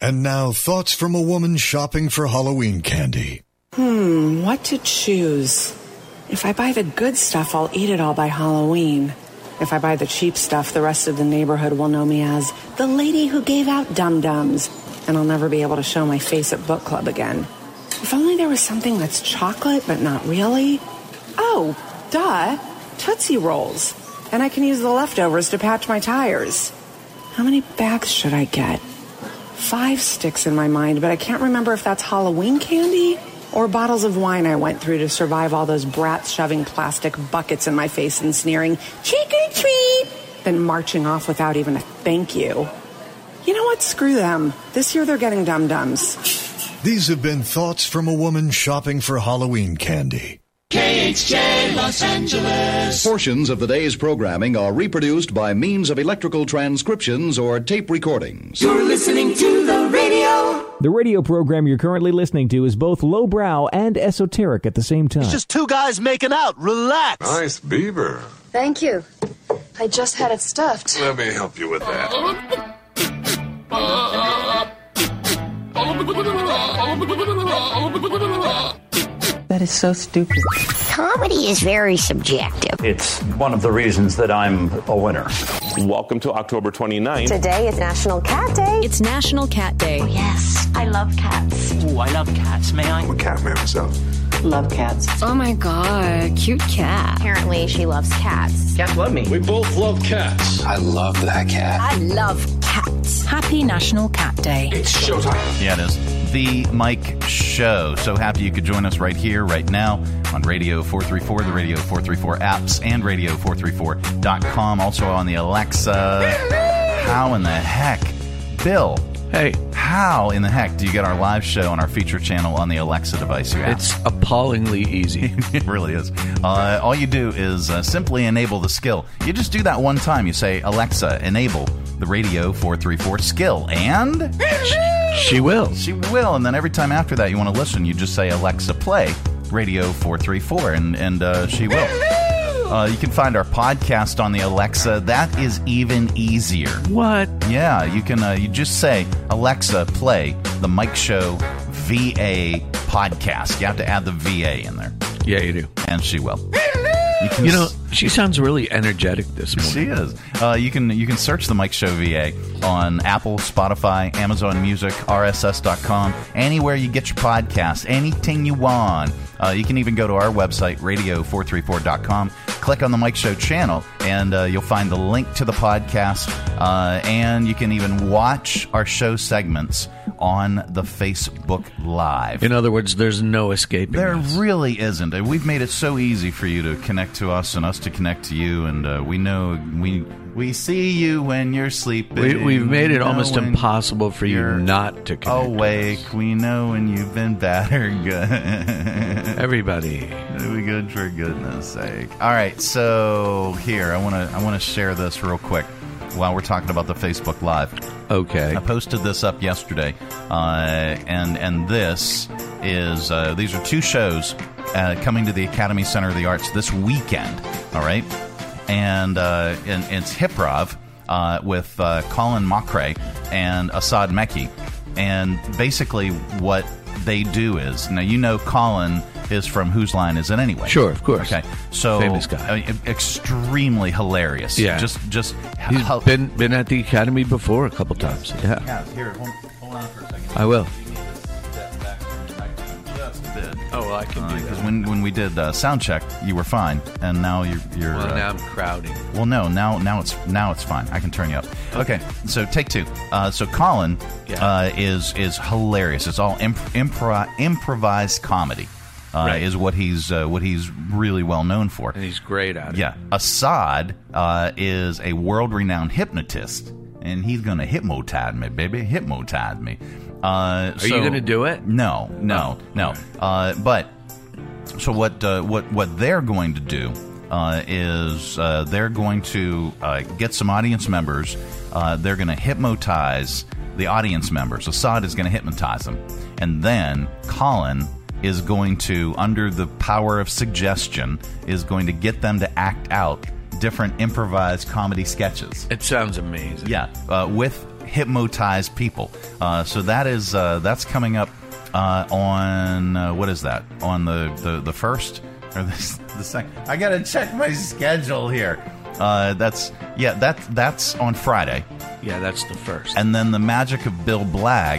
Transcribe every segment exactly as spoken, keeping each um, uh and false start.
And now, thoughts from a woman shopping for Halloween candy. Hmm, what to choose? If I buy the good stuff, I'll eat it all by Halloween. If I buy the cheap stuff, the rest of the neighborhood will know me as the lady who gave out dum-dums, and I'll never be able to show my face at book club again. If only there was something that's chocolate, but not really. Oh, duh, Tootsie Rolls. And I can use the leftovers to patch my tires. How many bags should I get? Five sticks in my mind, but I can't remember if that's Halloween candy or bottles of wine I went through to survive all those brats shoving plastic buckets in my face and sneering, trick or treat, then marching off without even a thank you. You know what? Screw them. This year they're getting dum-dums. These have been thoughts from a woman shopping for Halloween candy. K H J Los Angeles. Portions of the day's programming are reproduced by means of electrical transcriptions or tape recordings. You're listening to the radio. The radio program you're currently listening to is both lowbrow and esoteric at the same time. It's just two guys making out. Relax. Nice beaver. Thank you. I just had it stuffed. Let me help you with that. That is so stupid. Comedy is very subjective. It's one of the reasons that I'm a winner. Welcome to October twenty-ninth. Today is National Cat Day. It's National Cat Day. Oh, yes, I love cats. Ooh, I love cats. May I? I'm a cat man myself. Love cats. Oh my god, cute cat. Apparently she loves cats. Cats love me. We both love cats. I love that cat. I love cats. Happy National Cat Day. It's showtime. Yeah, it is. The Mike Show. So happy you could join us right here, right now on Radio four thirty-four, the Radio four thirty-four apps, and radio four thirty-four dot com. Also on the Alexa. How in the heck? Bill. Hey. How in the heck do you get our live show on our feature channel on the Alexa device? You it's ask? Appallingly easy. It really is. Uh, all you do is uh, simply enable the skill. You just do that one time. You say, Alexa, enable the Radio four thirty-four skill. And... She will. She will. And then every time after that you want to listen, you just say, Alexa, play Radio four thirty-four, and, and uh, she will. Uh, you can find our podcast on the Alexa. That is even easier. What? Yeah, you can. Uh, you just say, Alexa, play the Mike Show V A podcast. You have to add the V A in there. Yeah, you do. And she will. You, can you know, she sounds really energetic this morning. She is. Uh, you can you can search the Mike Show V A on Apple, Spotify, Amazon Music, R S S dot com, anywhere you get your podcasts, anything you want. Uh, you can even go to our website, radio four thirty-four dot com, click on the Mike Show channel, and uh, you'll find the link to the podcast, uh, and you can even watch our show segments on the Facebook Live. In other words, there's no escaping There us. really isn't. We've made it so easy for you to connect to us and us to connect to you, and uh, we know we we see you when you're sleeping. We, we've made it almost when impossible for you not to connect awake. to us. We know when you've been bad or good. Everybody, we good for goodness sake. All right, so here I want to I want to share this real quick while we're talking about the Facebook Live. Okay. I posted this up yesterday, uh, and and this is uh, these are two shows uh, coming to the Academy Center of the Arts this weekend. All right, and uh, and, and it's Hiprov uh, with uh, Colin Mocrae and Assad Mekki, and basically what they do is, now you know Colin is from Whose Line Is It Anyway? Sure, of course. Okay, so famous guy, uh, extremely hilarious. Yeah, just just he's how, been been at the Academy before a couple times. Yeah, yeah. Here, hold, hold on for a second. I will. Oh, well, I can uh, do that. Because when, when we did uh, sound check, you were fine, and now you're. you're well, uh, now I'm crowding. Well, no, now now it's now it's fine. I can turn you up. Okay, so take two. Uh, so Colin yeah. uh, is is hilarious. It's all imp- impro- improvised comedy. Uh, right. Is what he's uh, what he's really well known for, and he's great at it. Yeah, Assad uh, is a world-renowned hypnotist, and he's going to hypnotize me, baby, hypnotize me. Uh, Are so, you going to do it? No, no, oh, no. Okay. Uh, but so what? Uh, what? What they're going to do uh, is uh, they're going to uh, get some audience members. Uh, they're going to hypnotize the audience members. Assad is going to hypnotize them, and then Colin is going to, under the power of suggestion, is going to get them to act out different improvised comedy sketches. It sounds amazing. Yeah, uh, with hypnotize people. Uh, so that is uh, that's coming up uh, on uh, what is that? On the, the, the first or the, the second? I gotta check my schedule here. Uh, that's yeah, that that's on Friday. Yeah, that's the first. And then the Magic of Bill Blagg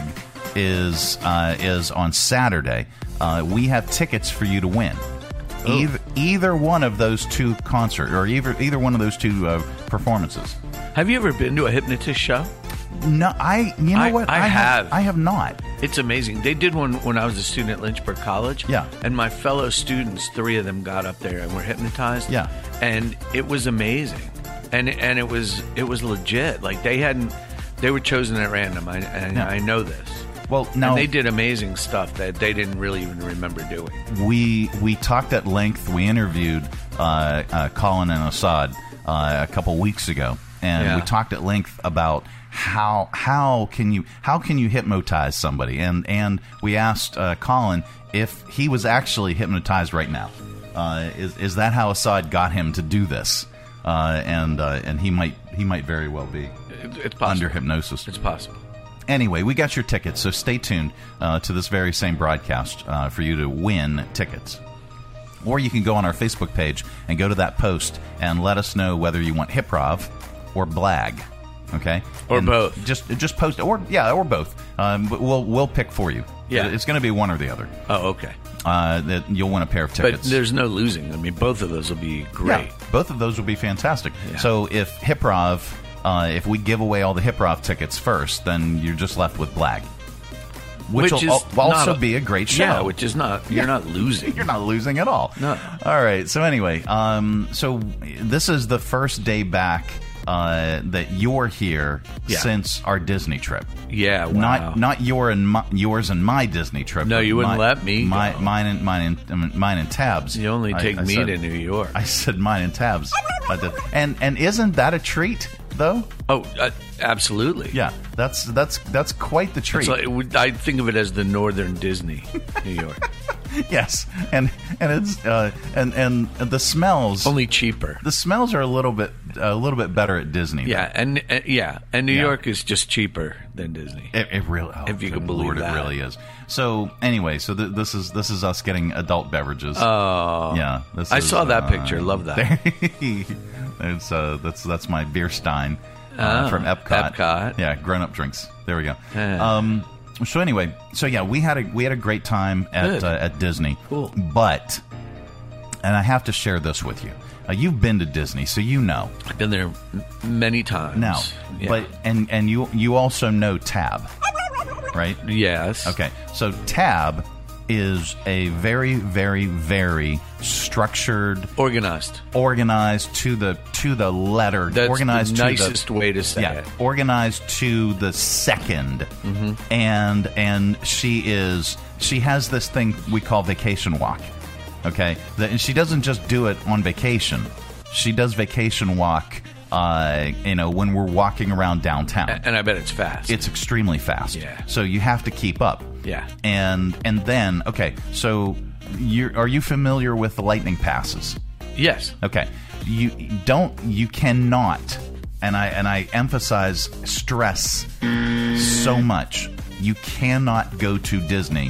is uh, is on Saturday. Uh, we have tickets for you to win. Either, either one of those two concerts, or either either one of those two uh, performances. Have you ever been to a hypnotist show? No, I. You know I, what? I, I have. have. I have not. It's amazing. They did one when I was a student at Lynchburg College. Yeah. And my fellow students, three of them, got up there and were hypnotized. Yeah. And it was amazing, and and it was it was legit. Like they hadn't, they were chosen at random. I and Yeah. I know this. Well, no, and they did amazing stuff that they didn't really even remember doing. We we talked at length. We interviewed uh, uh, Colin and Assad uh, a couple weeks ago, and Yeah. we talked at length about how how can you how can you hypnotize somebody, and and we asked uh, Colin if he was actually hypnotized right now. Uh, is is that how Assad got him to do this? Uh, and uh, and he might he might very well be It, it's possible. under hypnosis. It's possible. Anyway, we got your tickets, so stay tuned uh, to this very same broadcast uh, for you to win tickets. Or you can go on our Facebook page and go to that post and let us know whether you want Hiprov or Blagg, okay? Or And both. Just just post, or yeah, or both. Um, but we'll we'll pick for you. Yeah. It's going to be one or the other. Oh, okay. Uh, that you'll win a pair of tickets. But there's no losing. I mean, both of those will be great. Yeah, both of those will be fantastic. Yeah. So if Hiprov, uh, if we give away all the Hiprov tickets first, then you're just left with Blagg. Which, Which will is al- also not a- be a great show. Yeah, which is not, you're Yeah. not losing. You're not losing at all. No. All right. So anyway, um, so this is the first day back uh, that you're here Yeah. since our Disney trip. Yeah, wow. Not not your and my, yours and my Disney trip. No, but you wouldn't my- let me My, go. mine and mine and I mean, mine and Tabs. You only I- take I me said- to New York. I said mine and Tabs. I did. And and isn't that a treat though? Oh, uh, absolutely. Yeah, that's that's that's quite the treat. It's like, it would- I think of it as the Northern Disney, New York. Yes, and and it's uh, and and the smells Only cheaper. The smells are a little bit a little bit better at Disney. though. Yeah, and uh, yeah, and New Yeah. York is just cheaper than Disney. It, it really, oh, If you good can believe Lord, that. it really is. So anyway, so th- this is this is us getting adult beverages. Oh, yeah, this I is, saw that uh, picture. Love that. it's uh, that's that's my beer stein uh, Oh, from Epcot. Epcot. Yeah, grown up drinks. There we go. Yeah. Um, so anyway, so yeah, we had a we had a great time at Good. uh, at Disney. Cool. But, and I have to share this with you. Uh, you've been to Disney, so you know. I've been there m- many times. Now, Yeah. but and and you you also know Tab, right? Yes. Okay, so Tab is a very, very, very structured, Organized. organized to the to the letter. That's organized the to nicest the, way to say yeah, it. organized to the second. Mm-hmm. And and she is she has this thing we call vacation walk. Okay, that, and she doesn't just do it on vacation. She does vacation walk. Uh, you know, when we're walking around downtown. A- And I bet it's fast. It's extremely fast. Yeah. So you have to keep up. Yeah. And and then okay, so you are you familiar with the lightning passes? Yes. Okay. You don't you cannot and I and I emphasize stress so much. You cannot go to Disney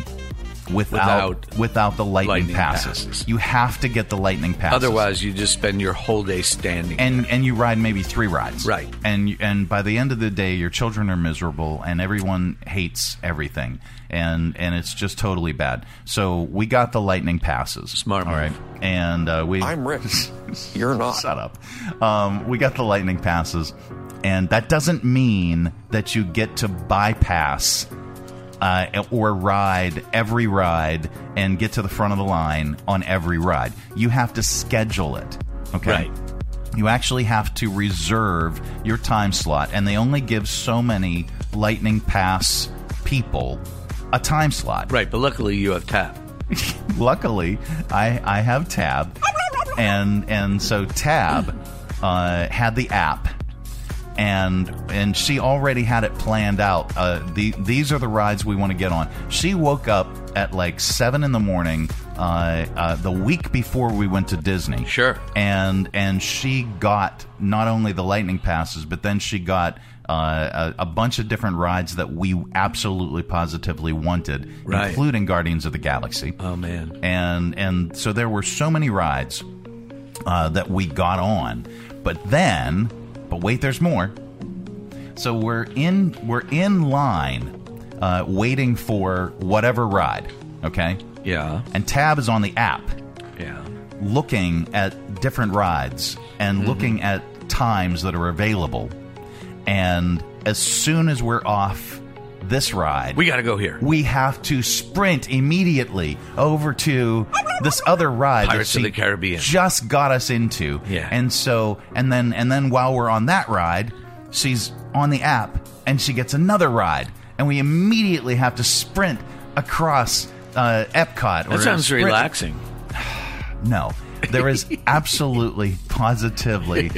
without without, Without the lightning, lightning passes. passes. You have to get the lightning passes. Otherwise, you just spend your whole day standing. and and you ride maybe three rides, Right. And you- and by the end of the day, your children are miserable, and everyone hates everything, and and it's just totally bad. So we got the lightning passes, Smart all move. right, and uh, we. I'm Rick. You're not. Shut up. Um, we got the lightning passes, and that doesn't mean that you get to bypass. Uh, or ride every ride and get to the front of the line on every ride. You have to schedule it. Okay. Right. You actually have to reserve your time slot, and they only give so many Lightning Pass people a time slot. Right, but luckily you have Tab. Luckily, I I have Tab, and and so Tab uh, had the app. And and she already had it planned out. Uh, the these are the rides we want to get on. She woke up at like seven in the morning uh, uh, the week before we went to Disney. Sure. And and she got not only the lightning passes, but then she got uh, a, a bunch of different rides that we absolutely positively wanted, right. including Guardians of the Galaxy. Oh, man. And, and so there were so many rides uh, that we got on. But then, but wait, there's more. So we're in we're in line uh, waiting for whatever ride, okay? Yeah. And Tab is on the app. Yeah. Looking at different rides and mm-hmm. looking at times that are available. And as soon as we're off this ride, we got to go here. We have to sprint immediately over to this other ride Pirates that of the Caribbean just got us into. Yeah. And so and then and then while we're on that ride, she's on the app and she gets another ride, and we immediately have to sprint across uh, Epcot. That or sounds sprint. relaxing. No, there is absolutely, positively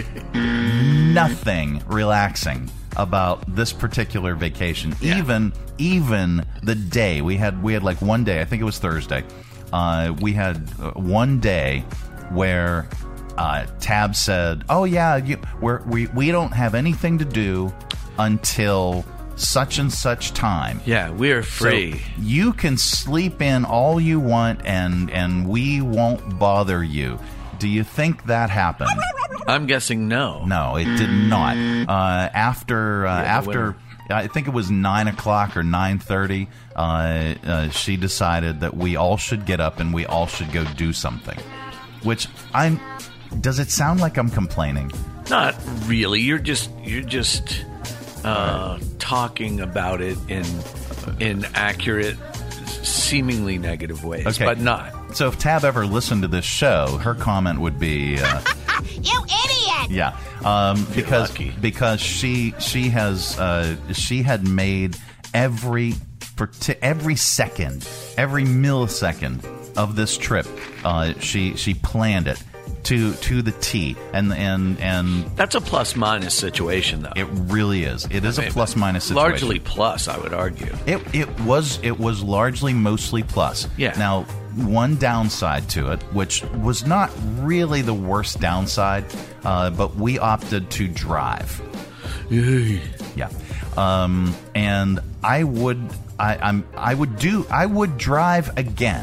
nothing relaxing about this particular vacation. Yeah. Even even the day we had, we had like one day. I think it was Thursday. Uh, we had uh, one day where uh, Tab said, "Oh yeah, you, we're, we we don't have anything to do until such and such time. Yeah, we're free. So you can sleep in all you want, and and we won't bother you." Do you think that happened? I'm guessing no. No, it did not. Uh, after uh, Yeah, after I think it was nine o'clock or nine thirty, uh, uh, she decided that we all should get up and we all should go do something. Which I'm. Does it sound like I'm complaining? Not really. You're just you're just uh, talking about it in in accurate, seemingly negative ways, Okay. but not. So if Tab ever listened to this show, her comment would be, uh, You idiot! yeah, um, because lucky. because she she has uh, she had made every parti- every second, every millisecond of this trip. Uh, she she planned it to to the T, and and and That's a plus minus situation, though. it really is. It is I mean, a plus minus situation. Largely plus, I would argue. It it was it was largely mostly plus. Yeah. Now, one downside to it, which was not really the worst downside, uh, but we opted to drive. Yeah. Um, and I would I, I'm I would do I would drive again.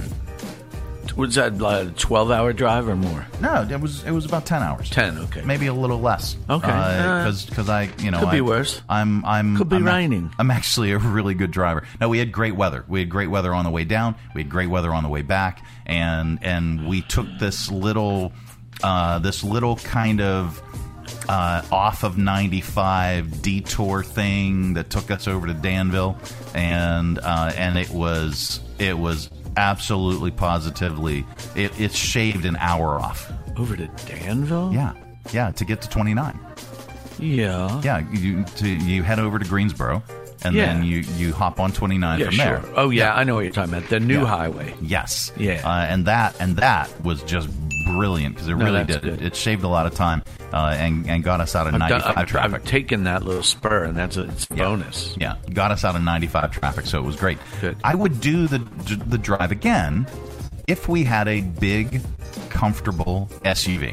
Was that a twelve-hour drive or more? No, it was it was about ten hours. Ten, okay. Maybe a little less. Okay. Because because I you know Could be I, worse. I'm I'm Could be I'm a- raining. I'm actually a really good driver. No, we had great weather. We had great weather on the way down. We had great weather on the way back, and and we took this little uh, this little kind of uh, off of ninety-five detour thing that took us over to Danville, and uh, and it was it was. Absolutely, positively, it, it shaved an hour off. Over to Danville? Yeah, yeah, to get to twenty-nine. Yeah. Yeah, you to, you head over to Greensboro, and Yeah. then you, you hop on twenty-nine Yeah, from sure. there. Oh, yeah, I know what you're talking about. The new Yeah. highway. Yes. Yeah. Uh, and that and that was just brilliant because it No, really that's did. It, good. it shaved a lot of time uh, and and got us out of I've, done, ninety-five I've, traffic. I've taken that little spur, and that's a, it's a Yeah. bonus. Yeah, got us out of ninety-five traffic, so it was great. Good. I would do the the drive again if we had a big, comfortable S U V.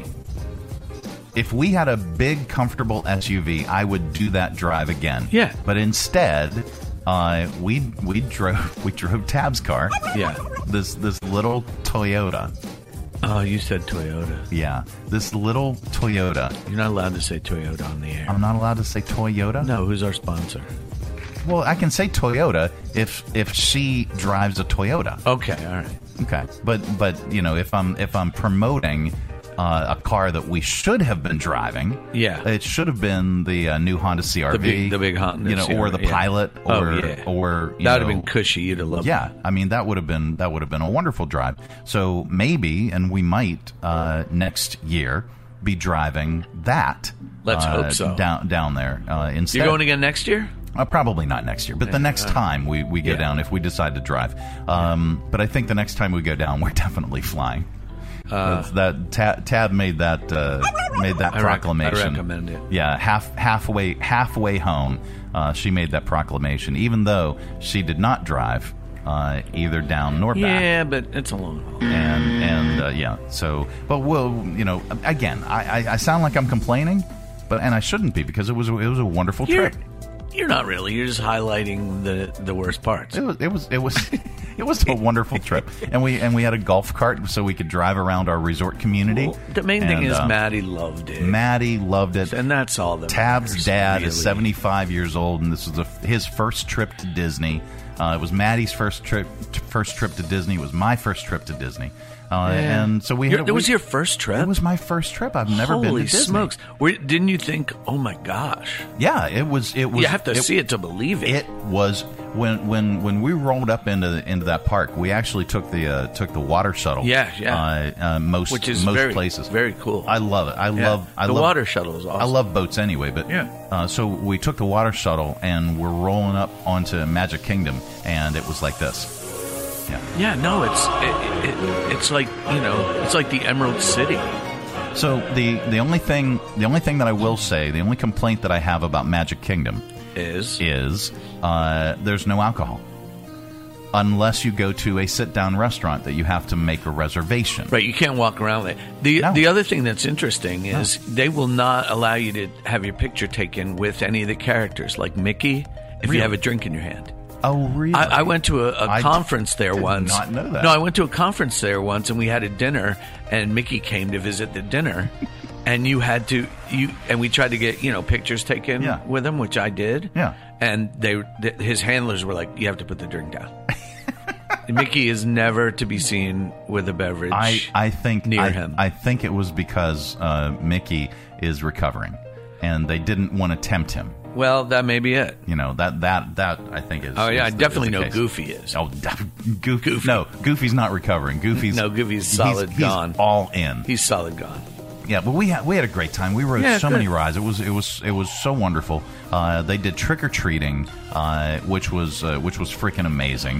If we had a big, comfortable S U V, I would do that drive again. Yeah. But instead, uh, we we drove we drove Tab's car. Yeah. This this little Toyota. Oh, you said Toyota. Yeah. This little Toyota. You're not allowed to say Toyota on the air. I'm not allowed to say Toyota? No, who's our sponsor? Well, I can say Toyota if if she drives a Toyota. Okay, all right. Okay, but but you know, if I'm if I'm promoting uh, a car that we should have been driving, Yeah. it should have been the uh, new Honda C R V, The big- the big Honda you know, C R V, or the yeah. Pilot, or Oh, yeah. or you That would have know, been cushy. You'd have loved yeah. I mean, that would have been that would have been a wonderful drive. So maybe, and we might uh, next year be driving that. Let's uh, hope so. Down down there uh, instead. You're going again next year? Uh, probably not next year, but the next time we, we go Yeah. down, if we decide to drive. Um, But I think the next time we go down, we're definitely flying. Uh, That's that Tab, Tab made that uh, made that I rec- I proclamation. recommend it. Yeah, half halfway halfway home, uh, she made that proclamation, even though she did not drive uh, either down nor back. Yeah, but it's a long haul. And and uh, yeah, so but we'll you know again, I, I, I sound like I'm complaining, but and I shouldn't be because it was a, it was a wonderful Here, trip. You're not really. You're just highlighting the, the worst parts. It was it was it was it was a wonderful trip, and we and we had a golf cart so we could drive around our resort community. Well, the main and, thing is uh, Maddie loved it. Maddie loved it, and that's all that Tab's matters, dad really. is seventy-five years old, and this was a, his first trip to Disney. Uh, it was Maddie's first trip first trip to Disney. It was my first trip to Disney. Uh, yeah. And so we Your, had. It we, was your first trip? It was my first trip. I've never Holy been to Disney. smokes! Were, didn't you think, oh my gosh? Yeah, it was. It was. You have to it, see it to believe it. It was when when when we rolled up into the, into that park. We actually took the uh, took the water shuttle. Yeah, yeah. Uh, uh, most Which is most very, places. very cool. I love it. I Yeah. love. I the love, water shuttle is awesome. I love boats anyway, but Yeah. Uh, so we took the water shuttle and we're rolling up onto Magic Kingdom, and it was like this. Yeah. Yeah, no, it's it, it, it's like you know, it's like the Emerald City. So the the only thing the only thing that I will say, the only complaint that I have about Magic Kingdom Is is uh, there's no alcohol. Unless you go to a sit-down restaurant that you have to make a reservation. Right, you can't walk around there. The No. the other thing that's interesting is they will not allow you to have your picture taken with any of the characters, like Mickey, if Really? you have a drink in your hand. Oh, really? I, I went to a, a I conference there did once. not know that. No, I went to a conference there once, and we had a dinner, and Mickey came to visit the dinner, and you had to you and we tried to get you know pictures taken Yeah. with him, which I did. Yeah. and they th- his handlers were like, "You have to put the drink down." Mickey is never to be seen with a beverage. I, I think near I, him. I think it was because uh, Mickey is recovering, and they didn't want to tempt him. Well, that may be it. You know that that that I think is. Oh yeah, I is the- definitely is the know case. Goofy is. Oh, Goofy. Goofy. No, Goofy's not recovering. Goofy's No, Goofy's he's- solid he's gone. all in. He's solid gone. Yeah, but we had we had a great time. We rode Yeah, so good. many rides. It was it was it was so wonderful. Uh, they did trick or treating, uh, which was uh, which was freaking amazing.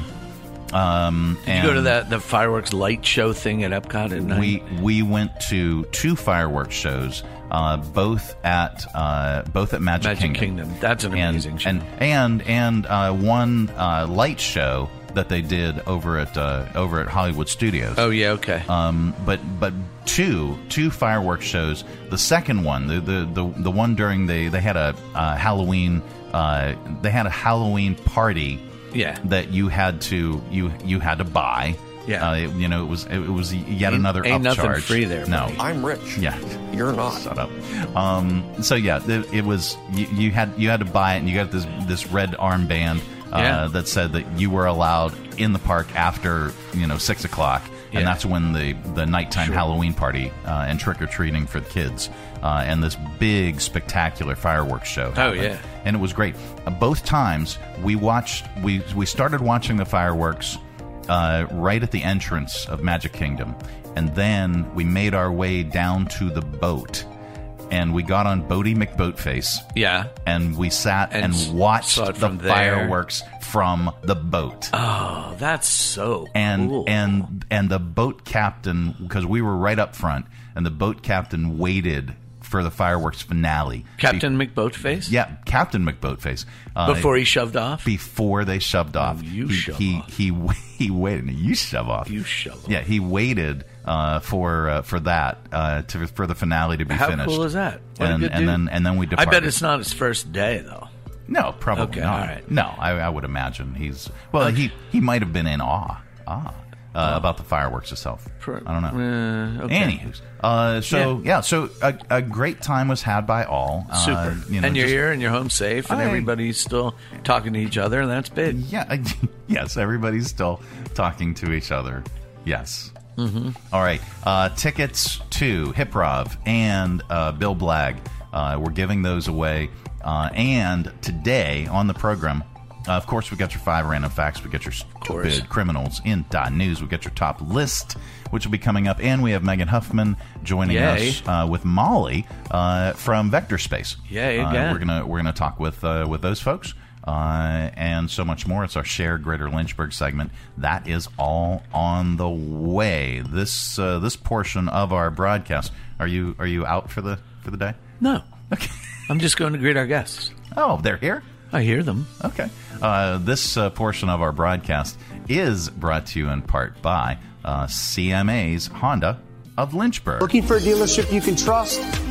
Um, Did and you go to that the fireworks light show thing at Epcot at night? We we went to two fireworks shows, uh, both at uh, both at Magic, Magic Kingdom. Kingdom. That's an And- amazing show. And and and uh, one uh, light show that they did over at uh, over at Hollywood Studios. Oh yeah, okay. Um, but but two two fireworks shows. The second one, the the the, the one during the they had a uh, Halloween uh, they had a Halloween party. Yeah. That you had to you you had to buy. Yeah. Uh, it- you know, it was it was yet Ain't- another ain't nothing upcharge. free there, No, buddy. I'm rich. Yeah, You're not. Shut up. Um, so yeah, it, it was you, you had you had to buy it, and you got this this red armband uh, Yeah. that said that you were allowed in the park after you know six o'clock, and Yeah. that's when the the nighttime Sure. Halloween party uh, and trick or treating for the kids, uh, and this big spectacular fireworks show. Oh, happened. yeah. And it was great. Uh, both times we watched, we we started watching the fireworks uh, right at the entrance of Magic Kingdom, and then we made our way down to the boat, and we got on Boaty McBoatface, Yeah. and we sat And and, s- watched saw it the from there. fireworks from the boat. Oh, that's so and cool. and and the boat captain, because we were right up front, and the boat captain waited for the fireworks finale. Captain McBoatface? Yeah, Captain McBoatface. Uh, Before he shoved off? Before they shoved off. Oh, you he, shove he, off. He, he waited. You shove off. You shove off. Yeah, he waited uh, for uh, for that uh, to for the finale to be How finished. cool is that? What a and good and dude. then and then we I departed. bet it's not his first day, though. No, probably Okay, not. all right. No, I, I would imagine he's well. Okay. He he might have been in awe, awe uh, about the fireworks itself. Per- I don't know. Uh, okay. Anywho's, uh, so yeah, so a, a great time was had by all. Uh, Super. you know, and you're just- here and you're home safe and I- everybody's still talking to each other, and that's big. Yeah, I- yes, everybody's still talking to each other. Yes. Mm-hmm. All right. Uh, tickets to Hiprov and uh, Bill Blagg. Uh, we're giving those away. Uh, and today on the program, uh, of course, we got your five random facts. We got your course. stupid criminals in dot news. We got your top list, which will be coming up. And we have Megan Huffman joining Yay. us uh, with Molly uh, from Vector Space. Yay, Uh, again. we're gonna we're gonna talk with uh, with those folks. Uh, and so much more. It's our Share Greater Lynchburg segment. That is all on the way. This uh, this portion of our broadcast. Are you are you out for the for the day? No. Okay. I'm just going to greet our guests. Oh, they're here? I hear them. Okay. Uh, this uh, portion of our broadcast is brought to you in part by uh, C M A's Honda of Lynchburg. Looking for a dealership you can trust?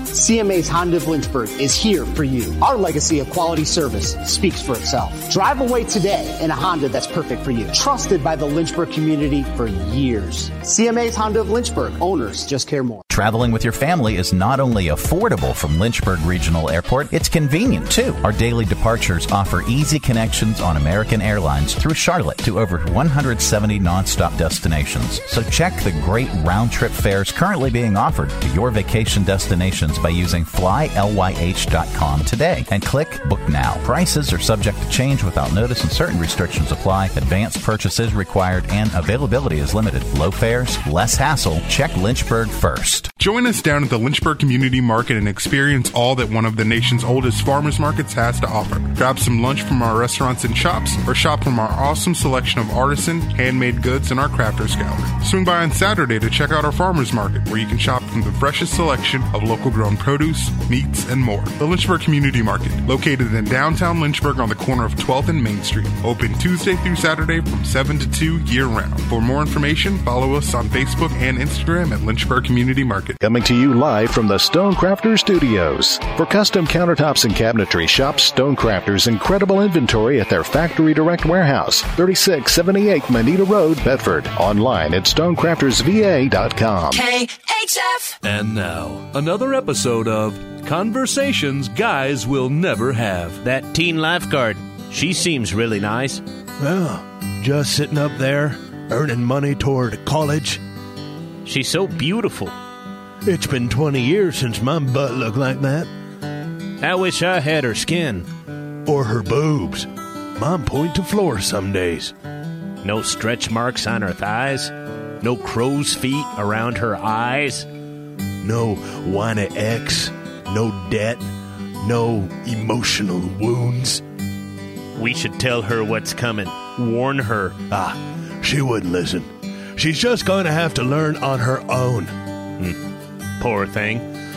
C M A's Honda of Lynchburg is here for you. Our legacy of quality service speaks for itself. Drive away today in a Honda that's perfect for you. Trusted by the Lynchburg community for years. C M A's Honda of Lynchburg. Owners just care more. Traveling with your family is not only affordable from Lynchburg Regional Airport, it's convenient too. Our daily departures offer easy connections on American Airlines through Charlotte to over one hundred seventy nonstop destinations. So check the great round-trip fares currently being offered to your vacation destinations by using fly L Y H dot com today and click Book Now. Prices are subject to change without notice and certain restrictions apply. Advanced purchase is required and availability is limited. Low fares, less hassle. Check Lynchburg first. Join us down at the Lynchburg Community Market and experience all that one of the nation's oldest farmers markets has to offer. Grab some lunch from our restaurants and shops or shop from our awesome selection of artisan, handmade goods and our crafters gallery. Swing by on Saturday to check out our farmers market where you can shop from the freshest selection of local grown produce, meats, and more. The Lynchburg Community Market, located in downtown Lynchburg on the corner of twelfth and Main Street. Open Tuesday through Saturday from seven to two year-round. For more information, follow us on Facebook and Instagram at Lynchburg Community Market. Coming to you live from the Stonecrafters Studios. For custom countertops and cabinetry, shop Stonecrafters' incredible inventory at their Factory Direct Warehouse, thirty-six seventy-eight Manita Road, Bedford. Online at stonecrafters v a dot com. K H F. And now, another episode of Conversations Guys Will Never Have. That teen lifeguard, she seems really nice. Well, just sitting up there, earning money toward college. She's so beautiful. It's been twenty years since my butt looked like that. I wish I had her skin. Or her boobs. Mine point to floor some days. No stretch marks on her thighs. No crow's feet around her eyes. No whiny ex. No debt. No emotional wounds. We should tell her what's coming. Warn her. Ah, she wouldn't listen. She's just going to have to learn on her own. Hmm. Poor thing.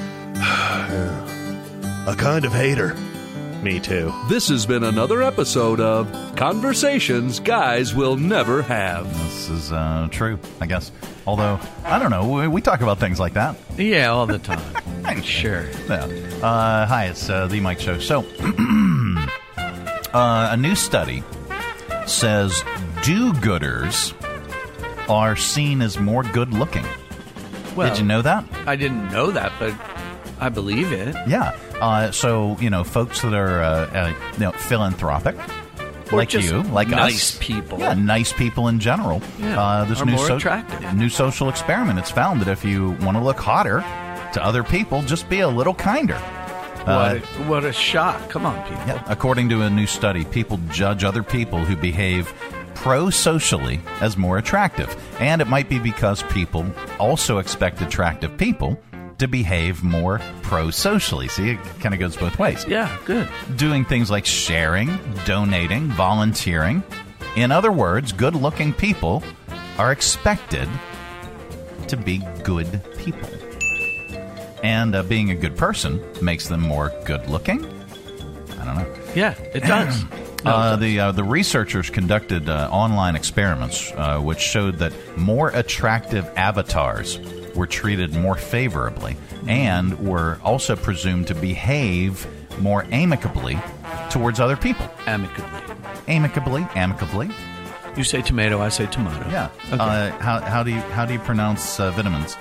I kind of hate her. Me too. This has been another episode of Conversations Guys Will Never Have. This is uh, true, I guess. Although, I don't know, we, we talk about things like that. Yeah, all the time. Sure. Yeah. Uh, hi, it's uh, The Mike Show. So, uh, a new study says do-gooders are seen as more good-looking. Well, did you know that? I didn't know that, but I believe it. Yeah. Uh, so, you know, folks that are uh, uh, you know, philanthropic, or like just you, like nice us. people. Yeah, nice people in general. Yeah, uh, this are new more so- attractive. New social experiment. It's found that if you want to look hotter to other people, just be a little kinder. What, Uh, a, what a shock. Come on, people. yeah, according to a new study, people judge other people who behave pro-socially as more attractive. And it might be because people also expect attractive people to behave more pro-socially. See, it kind of goes both ways. Yeah, good. Doing things like sharing, donating, volunteering. In other words, good-looking people are expected to be good people. And uh, being a good person makes them more good-looking? I don't know. Yeah, it does. No, uh, the uh, the researchers conducted uh, online experiments uh, which showed that more attractive avatars were treated more favorably and were also presumed to behave more amicably towards other people. Amicably. Amicably, amicably. You say tomato, I say tomato. Yeah. Okay. Uh, how how do you how do you pronounce uh, vitamins?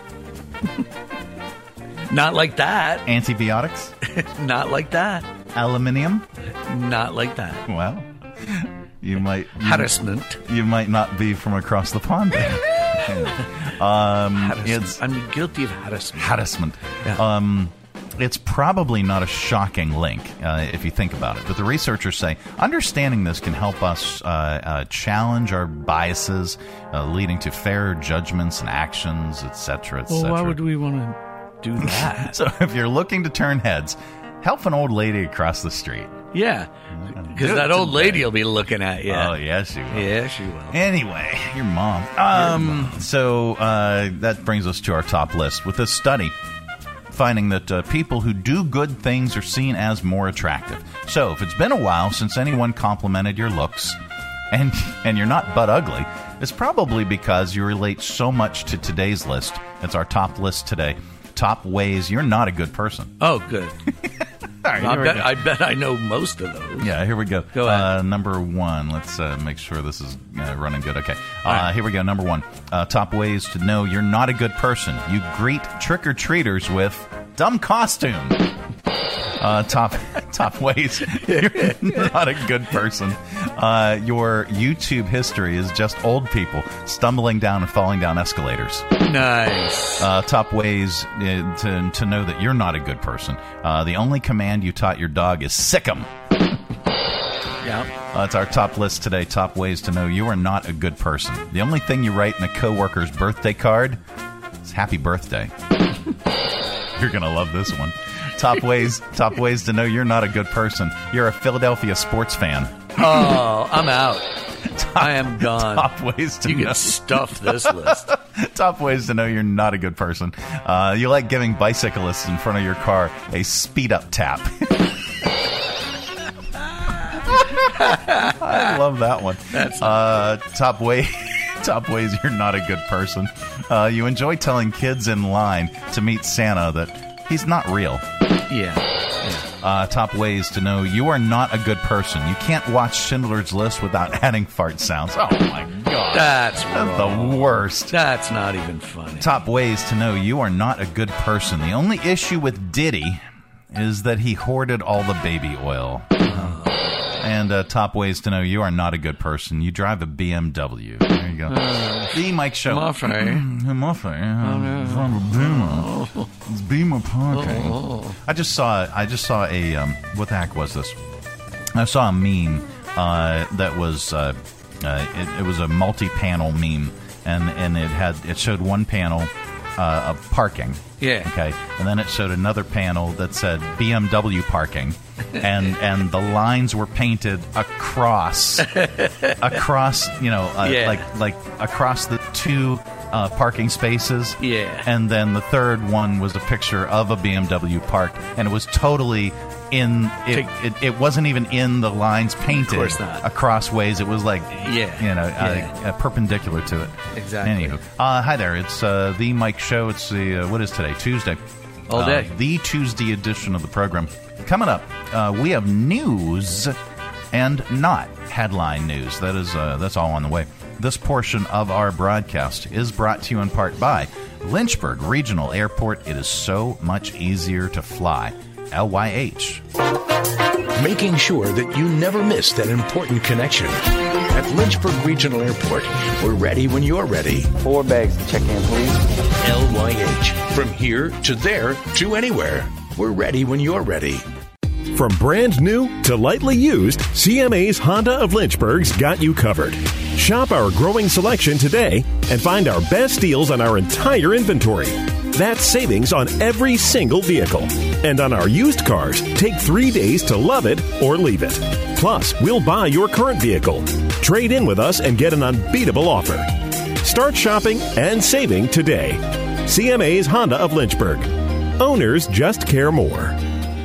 Not like that. Antibiotics? Not like that. Aluminium? Not like that. Well, you might you, harassment. You might not be from across the pond. Then. um, it's I'm guilty of harassment. Harassment. Yeah. Um, it's probably not a shocking link uh, if you think about it. But the researchers say understanding this can help us uh, uh, challenge our biases, uh, leading to fairer judgments and actions, et cetera, et Well, cetera. why would we want to do that? So if you're looking to turn heads, help an old lady across the street. Yeah, because that old lady will be looking at you. Oh, yes, she will. Yeah, she will. Anyway, your mom. Um, Your mom. So uh, that brings us to our top list with this study finding that uh, people who do good things are seen as more attractive. So if it's been a while since anyone complimented your looks and and you're not butt ugly, it's probably because you relate so much to today's list. It's our top list today. top ways you're not a good person. Oh, good. All right, I, here we bet, go. I bet I know most of those. Yeah, here we go. Go ahead. Uh, number one. Let's uh, make sure this is uh, running good. Okay. Uh, right. Here we go. Number one. Uh, top ways to know you're not a good person. You greet trick-or-treaters with dumb costume. Uh, top top ways you're not a good person. Uh, your YouTube history is just old people stumbling down and falling down escalators. Nice. Uh, top ways uh, to to know that you're not a good person. Uh, the only command you taught your dog is sick 'em. Yeah. Uh, that's our top list today. Top ways to know you are not a good person. The only thing you write in a coworker's birthday card is happy birthday. You're going to love this one. Top ways top ways to know you're not a good person. You're a Philadelphia sports fan. Oh, I'm out. Top, I am gone. Top ways to you know. can stuff this list. Top ways to know you're not a good person. Uh, you like giving bicyclists in front of your car a speed-up tap. I love that one. That's uh, top way, top ways you're not a good person. Uh, you enjoy telling kids in line to meet Santa that he's not real. Yeah. yeah. Uh, top ways to know you are not a good person. You can't watch Schindler's List without adding fart sounds. Oh my god, that's, that's the worst. That's not even funny. Top ways to know you are not a good person. The only issue with Diddy is that he hoarded all the baby oil. And uh, top ways to know you are not a good person. You drive a B M W. There you go. Uh, the Mike Show. Muffy. Muffy. It's Beamer parking. Oh. I just saw. I just saw a. Um, what the heck was this? I saw a meme uh, that was. Uh, uh, it, it was a multi-panel meme, and and it had it showed one panel uh, of parking. Yeah. Okay. And then it showed another panel that said B M W parking. And and the lines were painted across, across you know, uh, yeah. like like across the two uh, parking spaces. Yeah. And then the third one was a picture of a B M W parked, and it was totally in. It it, it wasn't even in the lines painted. Of course not. Across ways. It was like yeah, you know, yeah. uh, uh, perpendicular to it. Exactly. Anywho, uh, hi there. It's uh, the Mike Show. It's the uh, what is today? Tuesday. All day. Uh, the Tuesday edition of the program. Coming up, uh, we have news and not headline news. That is, uh, that's all on the way. This portion of our broadcast is brought to you in part by Lynchburg Regional Airport. It is so much easier to fly. L Y H. Making sure that you never miss that important connection. At Lynchburg Regional Airport, we're ready when you're ready. Four bags to check in, please. L Y H. From here to there to anywhere. We're ready when you're ready. From brand new to lightly used, C M A's Honda of Lynchburg's got you covered. Shop our growing selection today and find our best deals on our entire inventory. That's savings on every single vehicle. And on our used cars, take three days to love it or leave it. Plus, we'll buy your current vehicle. Trade in with us and get an unbeatable offer. Start shopping and saving today. C M A's Honda of Lynchburg. Owners just care more.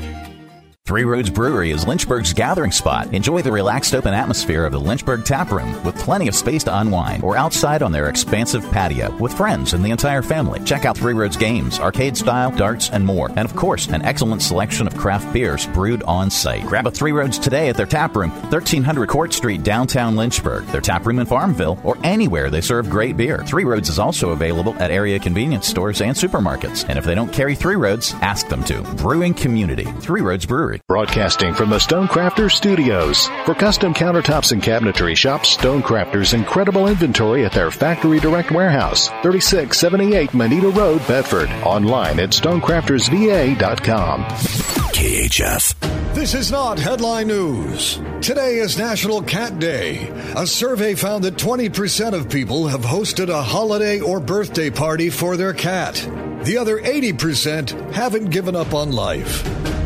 Three Roads Brewery is Lynchburg's gathering spot. Enjoy the relaxed open atmosphere of the Lynchburg Tap Room with plenty of space to unwind or outside on their expansive patio with friends and the entire family. Check out Three Roads games, arcade style, darts, and more. And of course, an excellent selection of craft beers brewed on site. Grab a Three Roads today at their tap room, thirteen hundred Court Street, downtown Lynchburg. Their tap room in Farmville or anywhere they serve great beer. Three Roads is also available at area convenience stores and supermarkets. And if they don't carry Three Roads, ask them to. Brewing community. Three Roads Brewery. Broadcasting from the Stonecrafters Studios. For custom countertops and cabinetry, shop Stonecrafters' incredible inventory at their Factory Direct Warehouse, thirty-six seventy-eight Moneta Road, Bedford. Online at stonecrafters v a dot com. K H F. This is not headline news. Today is National Cat Day. A survey found that twenty percent of people have hosted a holiday or birthday party for their cat. The other eighty percent haven't given up on life.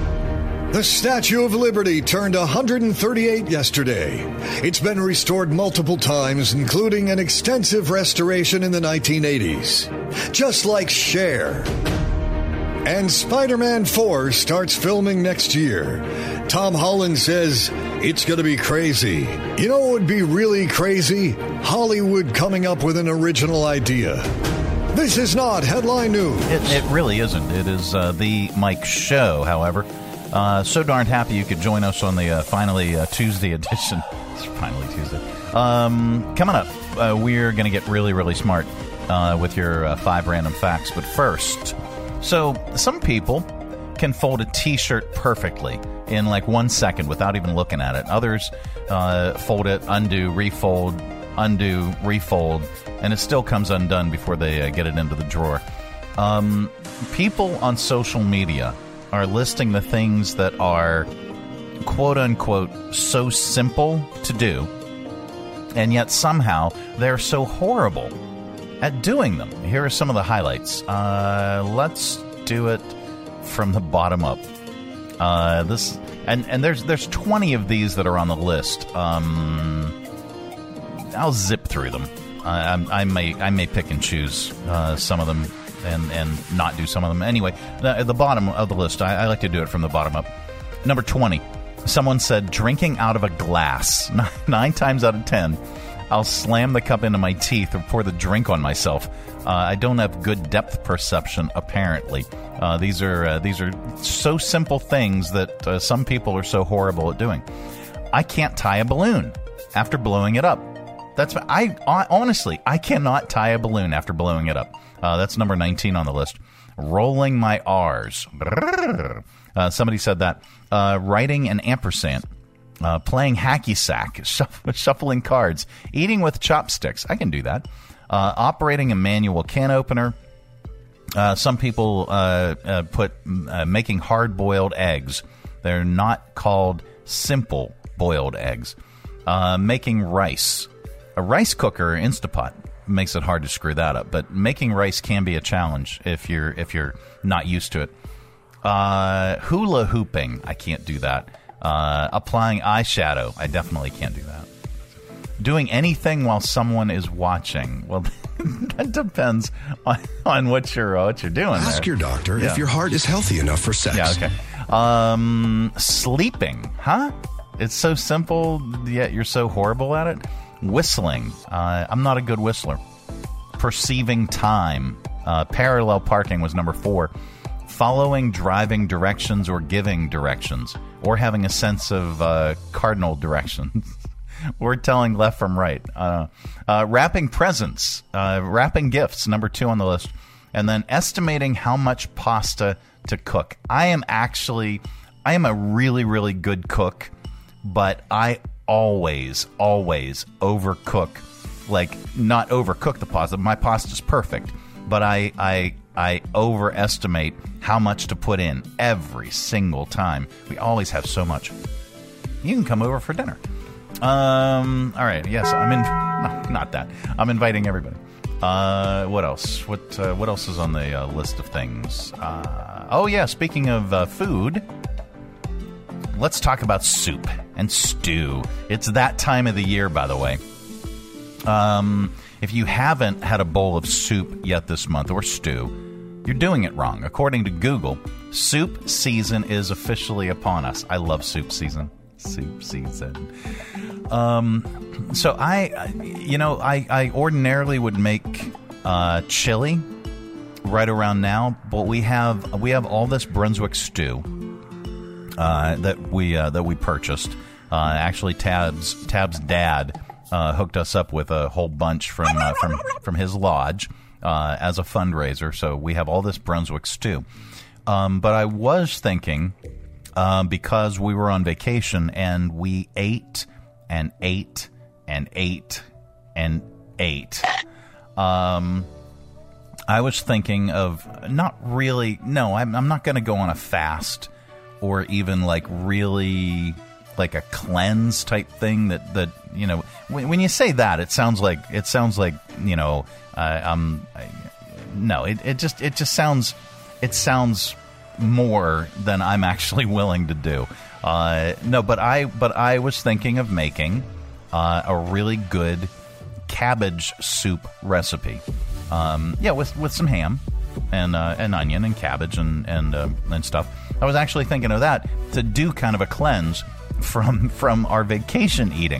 The Statue of Liberty turned one hundred thirty-eight yesterday. It's been restored multiple times, including an extensive restoration in the nineteen eighties. Just like Cher. And Spider-Man four starts filming next year. Tom Holland says it's going to be crazy. You know what would be really crazy? Hollywood coming up with an original idea. This is not headline news. It, it really isn't. It is uh, the Mike Show, however. Uh, so darn happy you could join us on the uh, finally uh, Tuesday edition. It's finally Tuesday. Um, coming up, uh, we're going to get really, really smart uh, with your uh, five random facts. But first, so some people can fold a T-shirt perfectly in like one second without even looking at it. Others uh, fold it, undo, refold, undo, refold, and it still comes undone before they uh, get it into the drawer. Um, people on social media are listing the things that are quote-unquote so simple to do, and yet somehow they're so horrible at doing them. Here are some of the highlights. Uh, let's do it from the bottom up. Uh, this and and there's there's twenty of these that are on the list. Um, I'll zip through them. Uh, I, I may I may pick and choose uh, some of them and and not do some of them. Anyway, the, the bottom of the list, I, I like to do it from the bottom up. Number twenty. Someone said drinking out of a glass. Nine, nine times out of ten, I'll slam the cup into my teeth or pour the drink on myself. Uh, I don't have good depth perception, apparently. Uh, these are uh, these are so simple things that uh, some people are so horrible at doing. I can't tie a balloon after blowing it up. That's I, I honestly I cannot tie a balloon after blowing it up. Uh, that's number nineteen on the list. Rolling my R's. Uh, somebody said that. Uh, writing an ampersand. Uh, playing hacky sack. Shuff- shuffling cards. Eating with chopsticks. I can do that. Uh, operating a manual can opener. Uh, some people uh, uh, put uh, making hard-boiled eggs. They're not called simple boiled eggs. Uh, making rice. A rice cooker or Instapot makes it hard to screw that up, but making rice can be a challenge if you're if you're not used to it. Uh, hula hooping. I can't do that. Uh, applying eyeshadow. I definitely can't do that. Doing anything while someone is watching. Well, that depends on, on what you're uh, what you're doing. Ask there. your doctor Yeah. if your heart is healthy enough for sex. Yeah, okay. Um, sleeping, huh? It's so simple, yet you're so horrible at it. Whistling. Uh, I'm not a good whistler. Perceiving time. Uh, parallel parking was number four. Following driving directions or giving directions, or having a sense of uh, cardinal directions. Or telling left from right. Uh, uh, wrapping presents. Uh, wrapping gifts, number two on the list. And then estimating how much pasta to cook. I am actually, I am a really, really good cook, but I always, always overcook. Like, not overcook the pasta. My pasta's perfect, but I, I, I overestimate how much to put in every single time. We always have so much. You can come over for dinner. Um. All right. Yes, I'm in. No, not that. I'm inviting everybody. Uh. What else? What uh, What else is on the uh, list of things? Uh. Oh yeah. Speaking of uh, food, let's talk about soup and stew. It's that time of the year, by the way. Um. If you haven't had a bowl of soup yet this month, or stew, you're doing it wrong. According to Google, soup season is officially upon us. I love soup season. Soup season. Um, so I, you know, I, I ordinarily would make uh, chili right around now, but we have we have all this Brunswick stew uh, that we uh, that we purchased. Uh, actually, Tab's Tab's dad uh, hooked us up with a whole bunch from uh, from from his lodge uh, as a fundraiser. So we have all this Brunswick stew. Um, but I was thinking. Um, because we were on vacation and we ate and ate and ate and ate. Um, I was thinking of not really, no, I'm, I'm not going to go on a fast or even like really like a cleanse type thing that, that you know, when, when you say that, it sounds like, it sounds like, you know, uh, um, I, no, it, it just, it just sounds, it sounds more than I'm actually willing to do. Uh, no, but I but I was thinking of making uh, a really good cabbage soup recipe. Um, yeah, with with some ham and uh, and onion and cabbage and and uh, and stuff. I was actually thinking of that to do kind of a cleanse from from our vacation eating.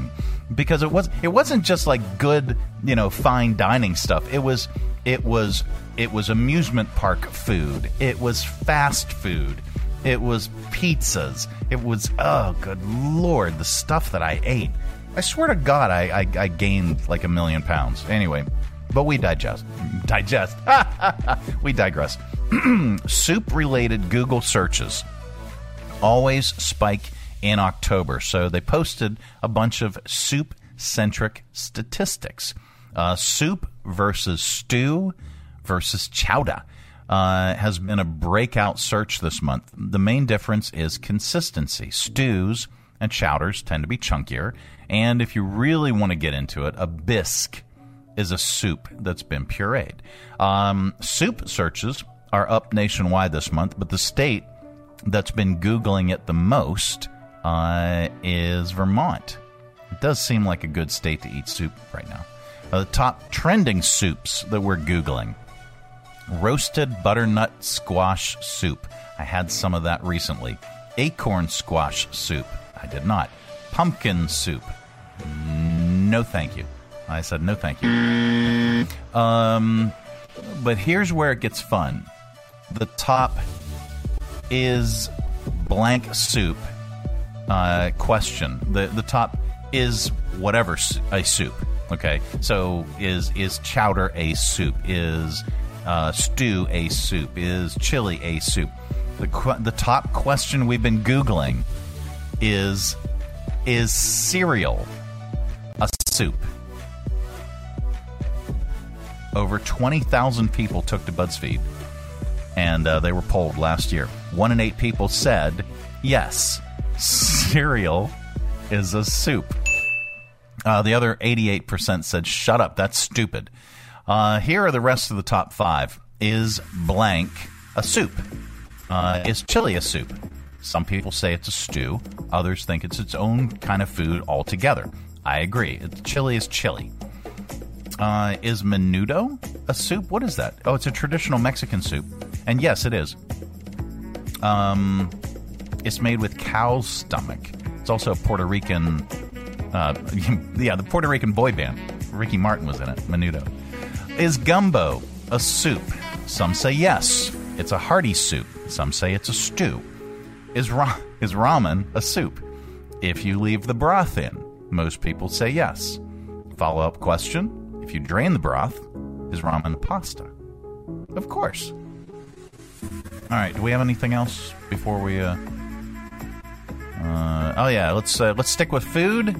because it was it wasn't just like good, you know, fine dining stuff. It was it was it was amusement park food. It was fast food. It was pizzas. It was, oh, good Lord, the stuff that I ate. I swear to God, I, I, I gained like a million pounds. Anyway, but we digest. Digest. We digress. Soup-related Google searches always spike in October. So they posted a bunch of soup-centric statistics. Uh, soup versus stew versus chowder. Uh, has been a breakout search this month. The main difference is consistency. Stews and chowders tend to be chunkier, and if you really want to get into it, a bisque is a soup that's been pureed. Um, soup searches are up nationwide this month, but the state that's been Googling it the most uh, is Vermont. It does seem like a good state to eat soup right now. Uh, the top trending soups that we're Googling: roasted butternut squash soup. I had some of that recently. Acorn squash soup. I did not. Pumpkin soup. No, thank you. I said no, thank you. Um, but here's where it gets fun. The top is blank soup. Uh, question. The the top is whatever a soup. Okay, so is is chowder a soup? Is Uh, stew a soup? Is chili a soup? The qu- the top question we've been Googling is, is cereal a soup? Over twenty thousand people took to BuzzFeed, and uh, they were polled last year. One in eight people said, yes, cereal is a soup. Uh, the other eighty-eight percent said, shut up, that's stupid. Uh, here are the rest of the top five. Is blank a soup? Uh, is chili a soup? Some people say it's a stew. Others think it's its own kind of food altogether. I agree. It's, chili is chili. Uh, is menudo a soup? What is that? Oh, it's a traditional Mexican soup. And yes, it is. Um, it's made with cow's stomach. It's also a Puerto Rican... Uh, yeah, the Puerto Rican boy band. Ricky Martin was in it. Menudo. Is gumbo a soup? Some say yes. It's a hearty soup. Some say it's a stew. Is ra- is ramen a soup? If you leave the broth in, most people say yes. Follow-up question: if you drain the broth, is ramen pasta? Of course. All right. Do we have anything else before we? Uh, uh, oh yeah. Let's uh, let's stick with food.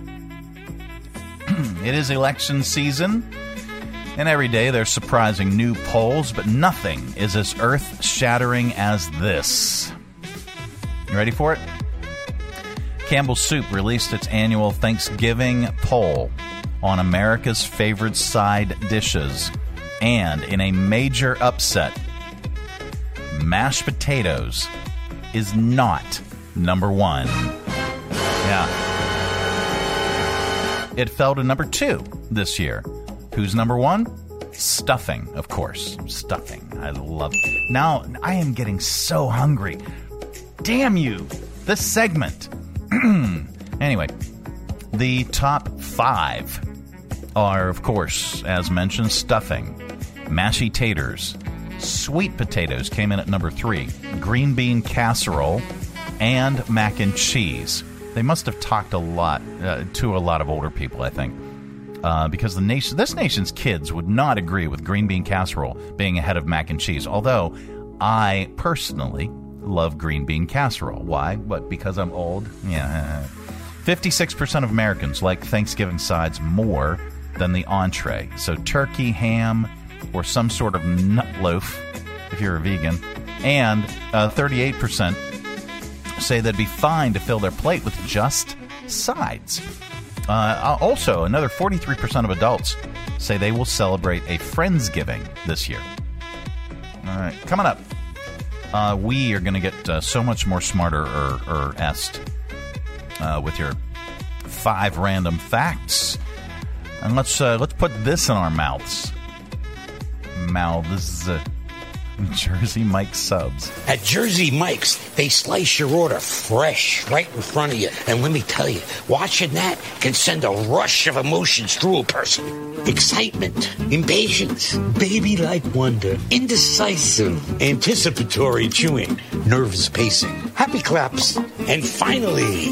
It is election season. And every day there's surprising new polls, but nothing is as earth-shattering as this. You ready for it? Campbell's Soup released its annual Thanksgiving poll on America's favorite side dishes. And in a major upset, mashed potatoes is not number one. Yeah. It fell to number two this year. Who's number one? Stuffing, of course. Stuffing. I love it. Now, I am getting so hungry. Damn you. This segment. Anyway, the top five are, of course, as mentioned, stuffing, mashy taters, sweet potatoes came in at number three, green bean casserole, and mac and cheese. They must have talked a lot uh, to a lot of older people, I think. Uh, because the nation, this nation's kids would not agree with green bean casserole being ahead of mac and cheese. Although I personally love green bean casserole. Why? What? Because I'm old? Yeah. fifty-six percent of Americans like Thanksgiving sides more than the entree. So turkey, ham, or some sort of nut loaf if you're a vegan. And uh, thirty-eight percent say they'd be fine to fill their plate with just sides. Uh, also, another forty-three percent of adults say they will celebrate a Friendsgiving this year. All right, coming up, uh, we are going to get uh, so much more smarter or, or est uh, with your five random facts, and let's uh, let's put this in our mouths. Mouths. Jersey Mike's subs. At Jersey Mike's, they slice your order fresh right in front of you. And let me tell you, watching that can send a rush of emotions through a person. Excitement, impatience, baby-like wonder, indecisive, anticipatory chewing, nervous pacing, happy claps, and finally,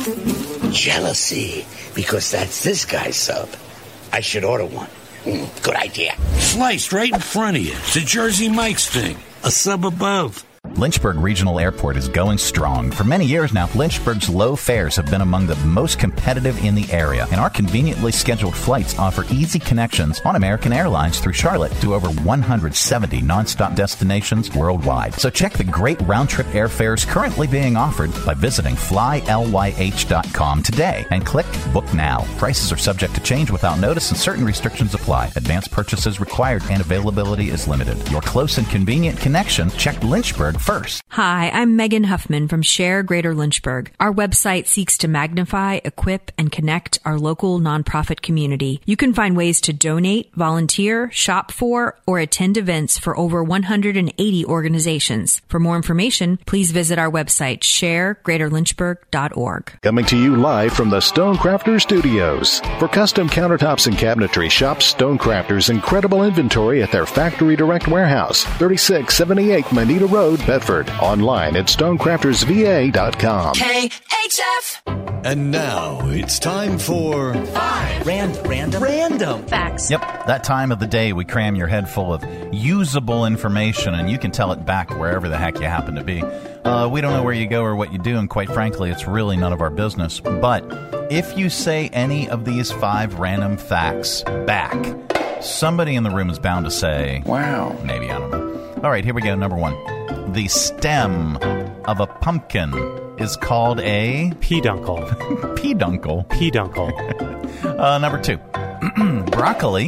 jealousy, because that's this guy's sub. I should order one. Mm, good idea. Sliced right in front of you. It's a Jersey Mike's thing. A sub above. Lynchburg Regional Airport is going strong. For many years now, Lynchburg's low fares have been among the most competitive in the area, and our conveniently scheduled flights offer easy connections on American Airlines through Charlotte to over one hundred seventy nonstop destinations worldwide. So check the great round-trip airfares currently being offered by visiting fly ly h dot com today and click Book Now. Prices are subject to change without notice and certain restrictions apply. Advanced purchases required and availability is limited. Your close and convenient connection, check Lynchburg first. Hi, I'm Megan Huffman from Share Greater Lynchburg. Our website seeks to magnify, equip, and connect our local nonprofit community. You can find ways to donate, volunteer, shop for, or attend events for over one hundred eighty organizations. For more information, please visit our website, share greater lynchburg dot org. Coming to you live from the Stonecrafters Studios. For custom countertops and cabinetry, shop Stonecrafters' incredible inventory at their Factory Direct Warehouse, thirty-six seventy-eight Manita Road, Bedford. Online at stonecrafters v a dot com. K H F. And now it's time for Five Random Random Random Facts. Yep, that time of the day we cram your head full of usable information, and you can tell it back wherever the heck you happen to be. Uh, we don't know where you go or what you do, and quite frankly, it's really none of our business. But if you say any of these five random facts back, somebody in the room is bound to say, wow, maybe, I don't know. All right, here we go. Number one. The stem of a pumpkin is called a... Peduncle. Peduncle. Peduncle. uh, number two. Broccoli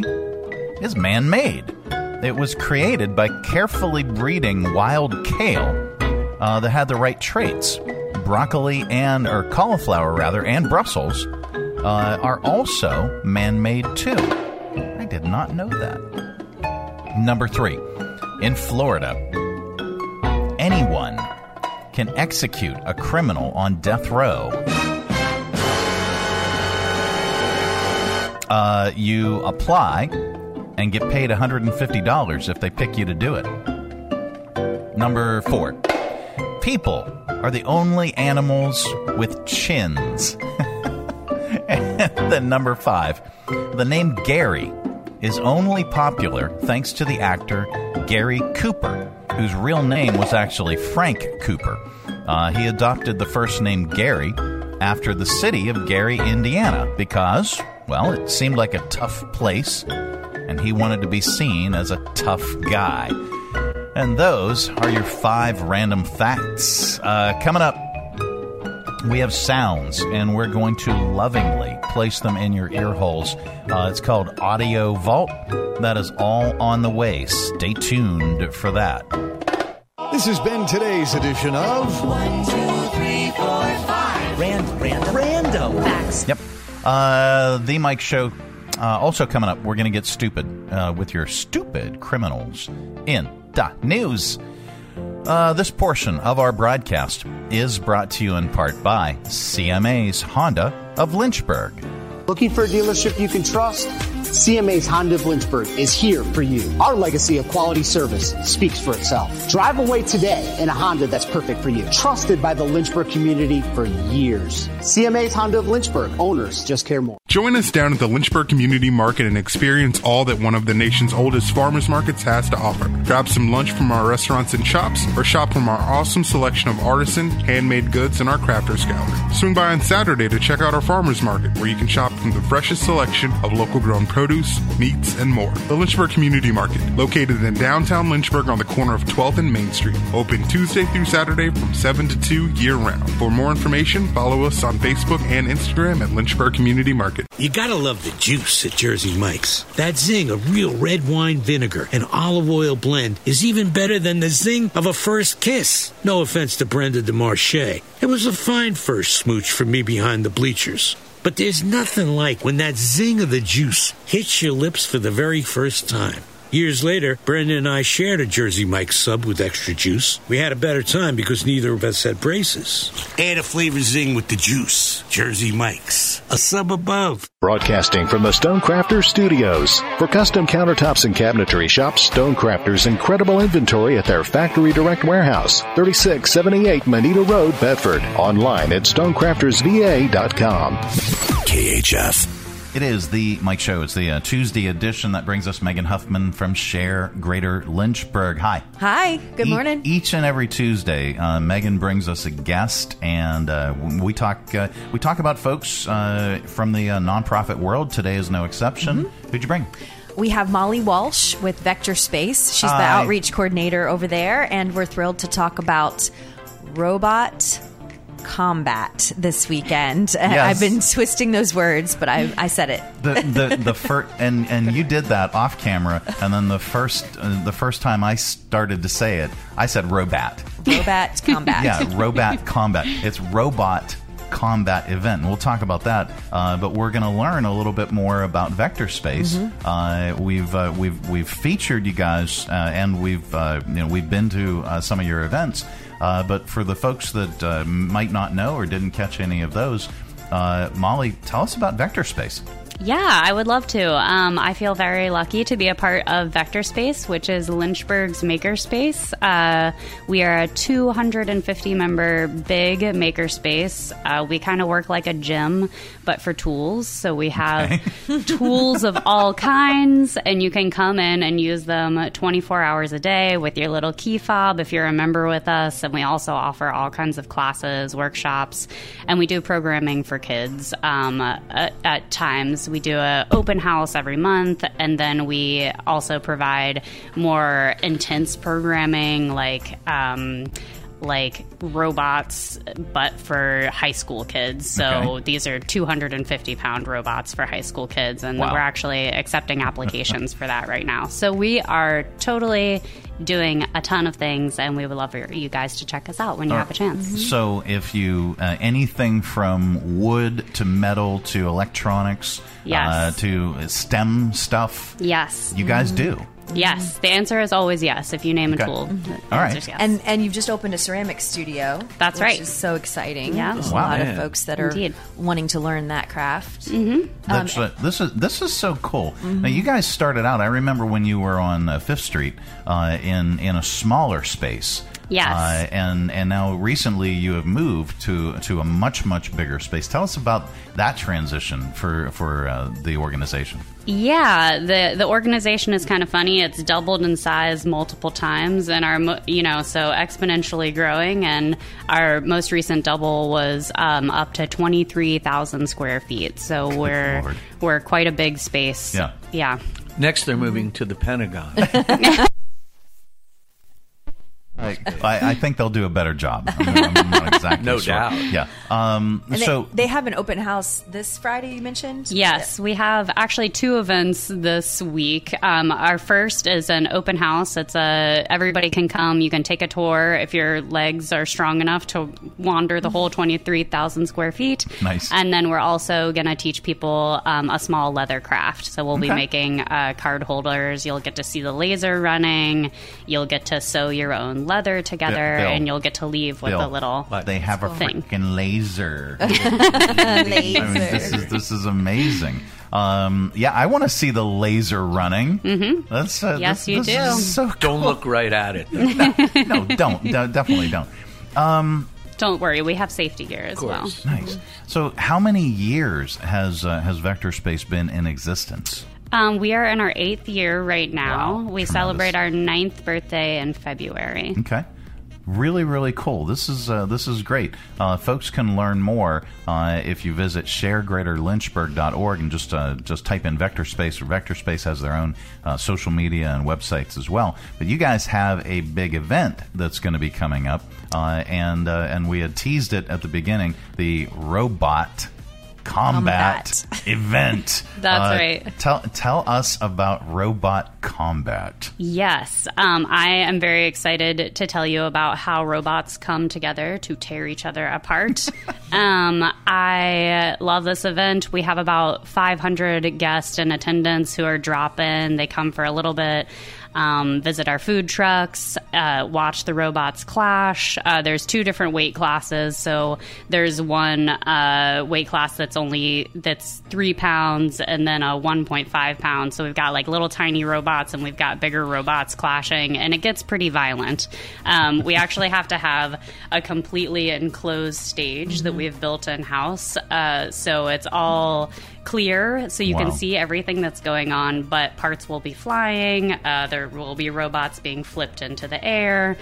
is man-made. It was created by carefully breeding wild kale uh, that had the right traits. Broccoli and, or cauliflower rather, and Brussels uh, are also man-made too. I did not know that. Number three. In Florida, anyone can execute a criminal on death row. Uh, you apply and get paid one hundred fifty dollars if they pick you to do it. Number four. People are the only animals with chins. And then number five. The name Gary is only popular thanks to the actor Gary Cooper, whose real name was actually Frank Cooper. Uh, he adopted the first name Gary after the city of Gary, Indiana, because, well, it seemed like a tough place, and he wanted to be seen as a tough guy. And those are your five random facts. Uh, coming up, we have sounds, and we're going to lovingly place them in your ear holes. Uh, it's called Audio Vault. That is all on the way. Stay tuned for that. This has been today's edition of One, two, three, four, five. Random, random, random facts. Yep. Uh, the Mike Show. Uh, also coming up, we're going to get stupid uh, with your stupid criminals in the news. Uh, this portion of our broadcast is brought to you in part by C M A's Honda of Lynchburg. Looking for a dealership you can trust? C M A's Honda of Lynchburg is here for you. Our legacy of quality service speaks for itself. Drive away today in a Honda that's perfect for you. Trusted by the Lynchburg community for years. C M A's Honda of Lynchburg. Owners just care more. Join us down at the Lynchburg Community Market and experience all that one of the nation's oldest farmers markets has to offer. Grab some lunch from our restaurants and shops, or shop from our awesome selection of artisan, handmade goods in our crafters gallery. Swing by on Saturday to check out our farmers market, where you can shop from the freshest selection of local grown produce, meats, and more. The Lynchburg Community Market, located in downtown Lynchburg on the corner of twelfth and Main Street. Open Tuesday through Saturday from seven to two year-round. For more information, follow us on Facebook and Instagram at Lynchburg Community Market. You gotta love the juice at Jersey Mike's. That zing of real red wine vinegar and olive oil blend is even better than the zing of a first kiss. No offense to Brenda DeMarche. It was a fine first smooch for me behind the bleachers. But there's nothing like when that zing of the juice hits your lips for the very first time. Years later, Brenda and I shared a Jersey Mike's sub with extra juice. We had a better time because neither of us had braces. Add a flavor zing with the juice. Jersey Mike's, a sub above. Broadcasting from the Stonecrafters Studios. For custom countertops and cabinetry, shop Stonecrafters' incredible inventory at their Factory Direct Warehouse, thirty-six seventy-eight Moneta Road, Bedford. Online at stonecrafters v a dot com. K H F. It is the Mike Show. It's the uh, Tuesday edition that brings us Megan Huffman from Share Greater Lynchburg. Hi. Hi. Good E- morning. Each and every Tuesday, uh, Megan brings us a guest, and uh, we talk. Uh, we talk about folks uh, from the uh, nonprofit world. Today is no exception. Mm-hmm. Who'd you bring? We have Molly Walsh with Vector Space. She's Hi. the outreach coordinator over there, and we're thrilled to talk about robot combat this weekend. Yes. I've been twisting those words, but I, I said it. The the the first and and you did that off camera, and then the first uh, the first time I started to say it, I said robot. Robot combat. Yeah, robot combat. It's robot combat event, and we'll talk about that. Uh, but we're going to learn a little bit more about Vector Space. Mm-hmm. Uh, we've uh, we've we've featured you guys, uh, and we've uh, you know we've been to uh, some of your events. Uh, but for the folks that uh, might not know or didn't catch any of those, uh, Molly, tell us about Vector Space. Yeah, I would love to. Um, I feel very lucky to be a part of Vector Space, which is Lynchburg's makerspace. Uh, we are a two hundred fifty member big makerspace. Uh, we kind of work like a gym, but for tools. So we have okay. tools of all kinds, and you can come in and use them twenty-four hours a day with your little key fob if you're a member with us. And we also offer all kinds of classes, workshops, and we do programming for kids um, at, at times. We do an open house every month, and then we also provide more intense programming like um, like robots, but for high school kids. So Okay. these are two hundred fifty pound robots for high school kids, and Wow. we're actually accepting applications for that right now. So we are totally doing a ton of things, and we would love for you guys to check us out when you Uh, have a chance. So if you uh, anything from wood to metal to electronics, Yes. uh, to STEM stuff, Yes. you guys do. Yes. The answer is always yes if you name Okay. a tool. The All right. answer is yes. And and you've just opened a ceramic studio. That's which right. is so exciting. Yeah. There's Wow. a lot Man. of folks that are Indeed. wanting to learn that craft. Mm-hmm. That's, uh, this is this is so cool. Now you guys started out. I remember when you were on uh, Fifth Street uh, in in a smaller space. Yes. Uh, and and now recently you have moved to to a much much bigger space. Tell us about that transition for for uh, the organization. Yeah, the the organization is kind of funny. It's doubled in size multiple times, and our mo- you know so exponentially growing. And our most recent double was um, up to twenty three thousand square feet. So Good we're Lord. we're quite a big space. Yeah. yeah. Next, they're moving to the Pentagon. I, I, I think they'll do a better job. I'm, I'm not exactly No sure. doubt. Yeah. Um, And so they, they have an open house this Friday, you mentioned? Yes, we have actually two events this week. Um, our first is an open house. It's a everybody can come. You can take a tour if your legs are strong enough to wander the whole twenty-three thousand square feet. Nice. And then we're also going to teach people um, a small leather craft. So we'll be Okay. making uh, card holders. You'll get to see the laser running. You'll get to sew your own leather together, Bill, and you'll get to leave with Bill, a little. They have a thing. freaking laser. Laser. I mean, this is this is amazing. Um, yeah, I want to see the laser running. Mhm. That's uh, Yes, this, you this do. Is so Don't cool. look right at it. No, don't. No, definitely don't. Um, Don't worry, we have safety gear as well. nice. So, how many years has uh, has Vector Space been in existence? Um, we are in our eighth year right now. Wow, we tremendous. celebrate our ninth birthday in February. Okay. Really, really cool. This is uh, this is great. Uh, folks can learn more uh, if you visit share greater lynchburg dot org and just uh, just type in Vector Space. Or Vector Space has their own uh, social media and websites as well. But you guys have a big event that's going to be coming up, uh, and uh, and we had teased it at the beginning. The robot Combat, Combat. event. That's Uh, right. Tell tell us about Robot Combat. Yes, um, I am very excited to tell you about how robots come together to tear each other apart. um, I love this event. We have about five hundred guests in attendance who are drop-in. They come for a little bit. Um, visit our food trucks, uh, watch the robots clash. Uh, there's two different weight classes. So there's one uh, weight class that's only that's three pounds, and then a one point five pounds. So we've got like little tiny robots, and we've got bigger robots clashing, and it gets pretty violent. Um, we actually have to have a completely enclosed stage that we've built in house. Uh, so it's all clear, so you Wow. can see everything that's going on, but parts will be flying. Uh, there will be robots being flipped into the air,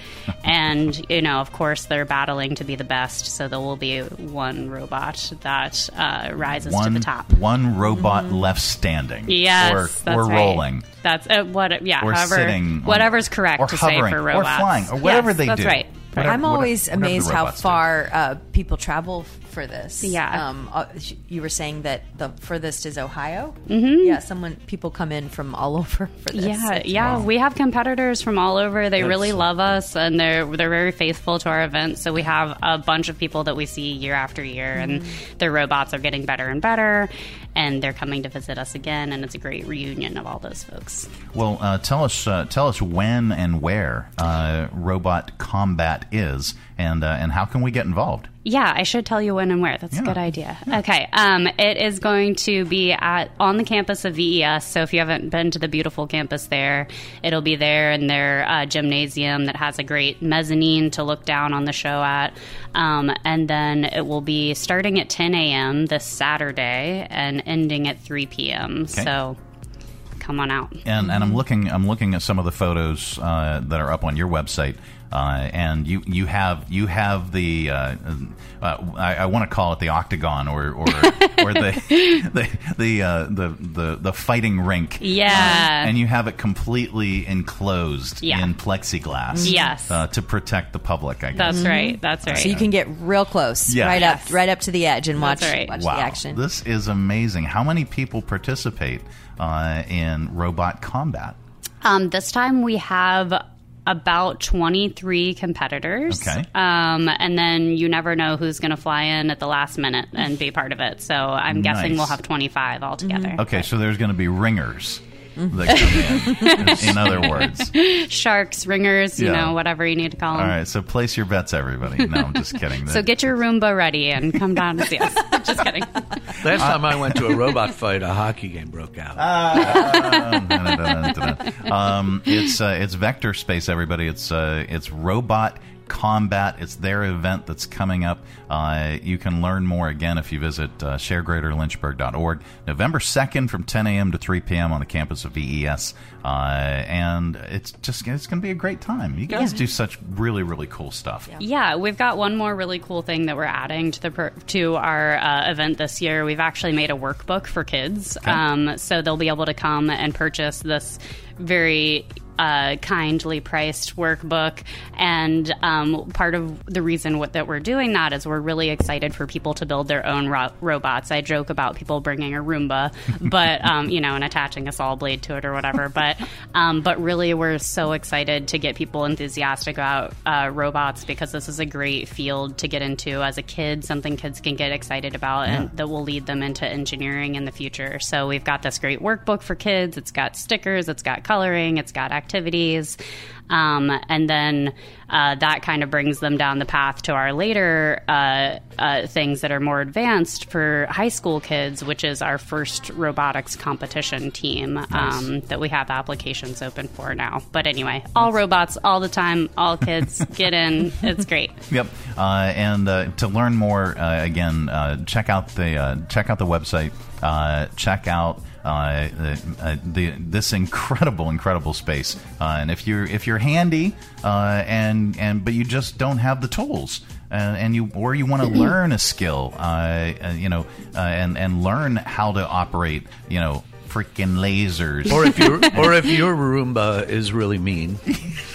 and you know, of course, they're battling to be the best. So there will be one robot that uh, rises One to the top. one robot left standing. Yes, or, that's or right. rolling. That's uh, what. Yeah, Or however, sitting on- whatever's correct or to hovering, say for or robots, flying, or whatever Yes, they that's do. right. Whatever- I'm always whatever the amazed how robots do. far uh, people travel for this. Yeah. Um, uh, you were saying that the furthest is Ohio? Mhm. Yeah, someone people come in from all over for this. Yeah, yeah, we have competitors from all over. They That's really so love us, and they're they're very faithful to our events. So we have a bunch of people that we see year after year, and their robots are getting better and better, and they're coming to visit us again, and it's a great reunion of all those folks. Well, uh, tell us uh, tell us when and where uh, Robot Combat is, and uh, and how can we get involved? Yeah, I should tell you when and where. That's Yeah. a good idea. Okay, um, it is going to be at on the campus of V E S. So if you haven't been to the beautiful campus there, it'll be there in their uh, gymnasium that has a great mezzanine to look down on the show at. Um, and then it will be starting at ten a.m. this Saturday and ending at three p.m. Okay. So come on out. And and I'm looking I'm looking at some of the photos uh, that are up on your website, uh, and you you have you have the uh, uh, I, I want to call it the octagon or or, or the the the, uh, the the the fighting rink. Yeah. Uh, and you have it completely enclosed Yeah. in plexiglass. Yes. uh, to protect the public. I guess That's right. That's right. So you can get real close, Yeah. right Yes. up, right up to the edge, and watch, That's right. watch Wow, the action. this is amazing. How many people participate uh, in Robot Combat? Um, this time we have about twenty-three competitors. Okay. Um, and then you never know who's going to fly in at the last minute and be part of it. So I'm guessing Nice. we'll have twenty-five altogether. Okay, so there's going to be ringers that come in, in. In other words, Sharks, ringers, you Yeah. know, whatever you need to call all them. right. So place your bets, everybody. No, I'm just kidding. So get your Roomba ready and come down to see us. Just kidding. Last time I went to a robot fight, a hockey game broke out. um, it's uh, it's Vector Space, everybody. It's uh, it's Robot Combat. It's their event that's coming up. Uh, you can learn more again if you visit uh, share greater lynchburg dot org. November second from ten a.m. to three p.m. on the campus of V E S. Uh, and it's just it's going to be a great time. You guys Yeah. do such really, really cool stuff. Yeah, we've got one more really cool thing that we're adding to the per- to our uh, event this year. We've actually made a workbook for kids, Okay. um, so they'll be able to come and purchase this very uh, kindly priced workbook. And um, part of the reason what, that we're doing that is we're really excited for people to build their own ro- robots. I joke about people bringing a Roomba, but um, you know, and attaching a saw blade to it or whatever. But um, but really, we're so excited to get people enthusiastic about uh, robots because this is a great field to get into as a kid. Something kids can get excited about, Yeah. and that will lead them into engineering in the future. So we've got this great workbook for kids. It's got stickers. It's got coloring. It's got activities. Um, and then uh, that kind of brings them down the path to our later uh, uh, things that are more advanced for high school kids, which is our first robotics competition team um, that we have applications open for now. But anyway, all robots, all the time, all kids, get in. It's great. Yep. Uh, and uh, to learn more, uh, again, uh, check out the uh, check out the website. Uh, check out uh, the, uh, the this incredible, incredible space. Uh, and if you're if you're handy uh, and and but you just don't have the tools. Uh, and you, or you want to learn a skill, uh, uh, you know, uh, and and learn how to operate, you know, freaking lasers. Or if your or if your Roomba is really mean.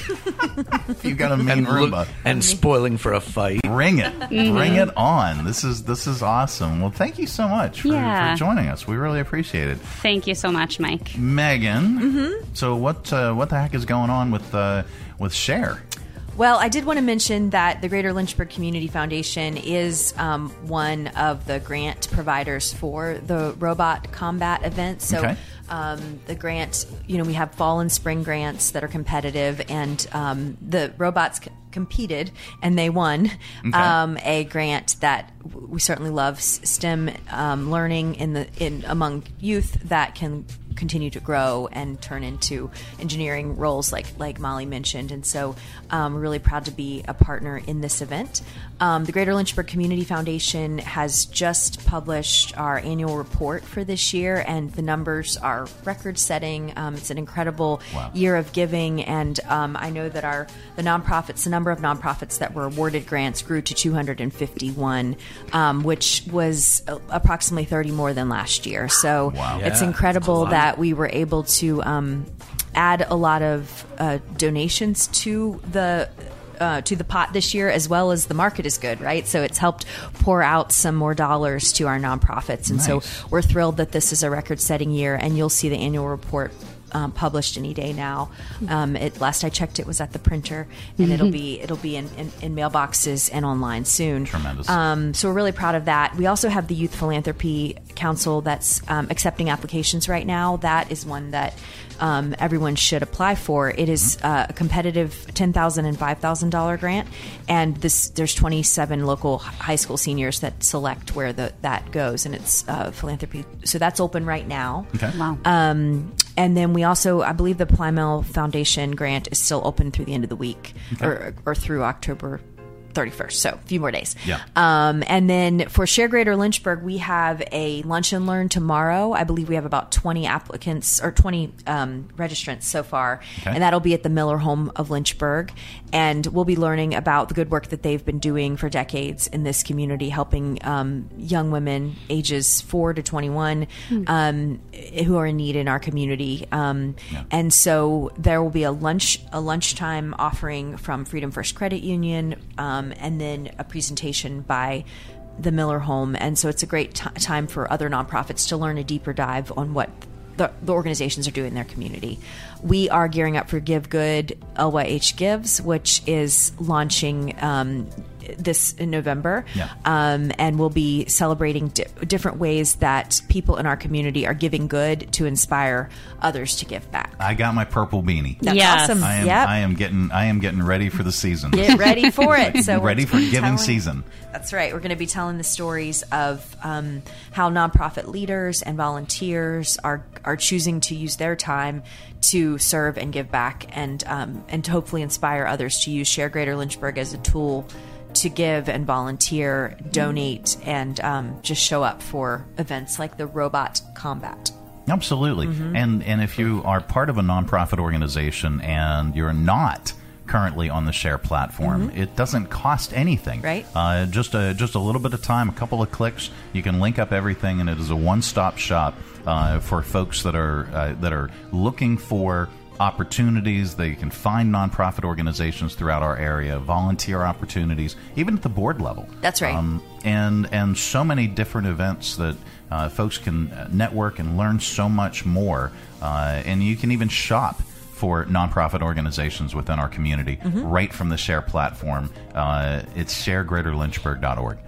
if you got a mean and, Roomba. look, and spoiling for a fight. Bring it. Mm-hmm. Bring it on. This is this is awesome. Well, thank you so much for, Yeah. for joining us. We really appreciate it. Thank you so much, Mike. Megan, Mm-hmm. so what uh, what the heck is going on with uh, with Share? Well, I did want to mention that the Greater Lynchburg Community Foundation is um, one of the grant providers for the Robot Combat event. So Okay. um, the grant, you know, we have fall and spring grants that are competitive, and um, the robots c- competed and they won Okay. um, a grant that w- we certainly love, s- STEM um, learning in the in among youth that can continue to grow and turn into engineering roles like like Molly mentioned. And so um, we're really proud to be a partner in this event. Um, the Greater Lynchburg Community Foundation has just published our annual report for this year, and the numbers are record-setting. Um, it's an incredible Wow. year of giving, and um, I know that our the nonprofits, the number of nonprofits that were awarded grants grew to two hundred fifty-one, um, which was uh, approximately thirty more than last year. So Wow. it's Yeah, incredible that's a lot. that we were able to um, add a lot of uh, donations to the uh, to the pot this year, as well as the market is good, right? So it's helped pour out some more dollars to our nonprofits, and Nice. so we're thrilled that this is a record-setting year. And you'll see the annual report um, published any day now. Um, it, last I checked, it was at the printer, and it'll be it'll be in, in, in mailboxes and online soon. Tremendous. Um, so we're really proud of that. We also have the Youth Philanthropy Council that's um, accepting applications right now. That is one that um, everyone should apply for. It is uh, a competitive ten thousand dollars and five thousand dollars grant, and this there's twenty-seven local high school seniors that select where the, that goes, and it's uh, philanthropy. So that's open right now. Okay. Wow. Um, and then we also, I believe the Plymouth Foundation grant is still open through the end of the week, Okay. or, or through October thirty-first, so a few more days. Yeah. Um, and then for Share Greater Lynchburg, we have a lunch and learn tomorrow. I believe we have about twenty applicants or twenty um, registrants so far, Okay. and that'll be at the Miller Home of Lynchburg. And we'll be learning about the good work that they've been doing for decades in this community, helping um, young women ages four to twenty-one um, who are in need in our community. Um, And so there will be a lunch, a lunchtime offering from Freedom First Credit Union, um, and then a presentation by the Miller Home. And so it's a great t- time for other nonprofits to learn a deeper dive on what the, the organizations are doing in their community. We are gearing up for Give Good L Y H Gives, which is launching um, this in November. Yeah. Um, and we'll be celebrating di- different ways that people in our community are giving good to inspire others to give back. I got my purple beanie. That's Yes. awesome. I am. Yep. I am getting. I am getting ready for the season. Get ready for it. So we're ready for giving telling- season. That's right. We're going to be telling the stories of um, how nonprofit leaders and volunteers are are choosing to use their time to serve and give back, and um, and to hopefully inspire others to use Share Greater Lynchburg as a tool to give and volunteer, donate, and um, just show up for events like the Robot Combat. Absolutely. Mhm. And and if you are part of a nonprofit organization and you're not currently on the Share platform, Mhm. it doesn't cost anything. Right. Uh, just a just a little bit of time, a couple of clicks, you can link up everything, and it is a one-stop shop uh, for folks that are uh, that are looking for opportunities. They can find nonprofit organizations throughout our area, volunteer opportunities, even at the board level. That's right. Um, and and so many different events that uh, folks can network and learn so much more. Uh, and you can even shop for nonprofit organizations within our community Mhm. right from the Share platform. Uh, it's share greater lynchburg dot org.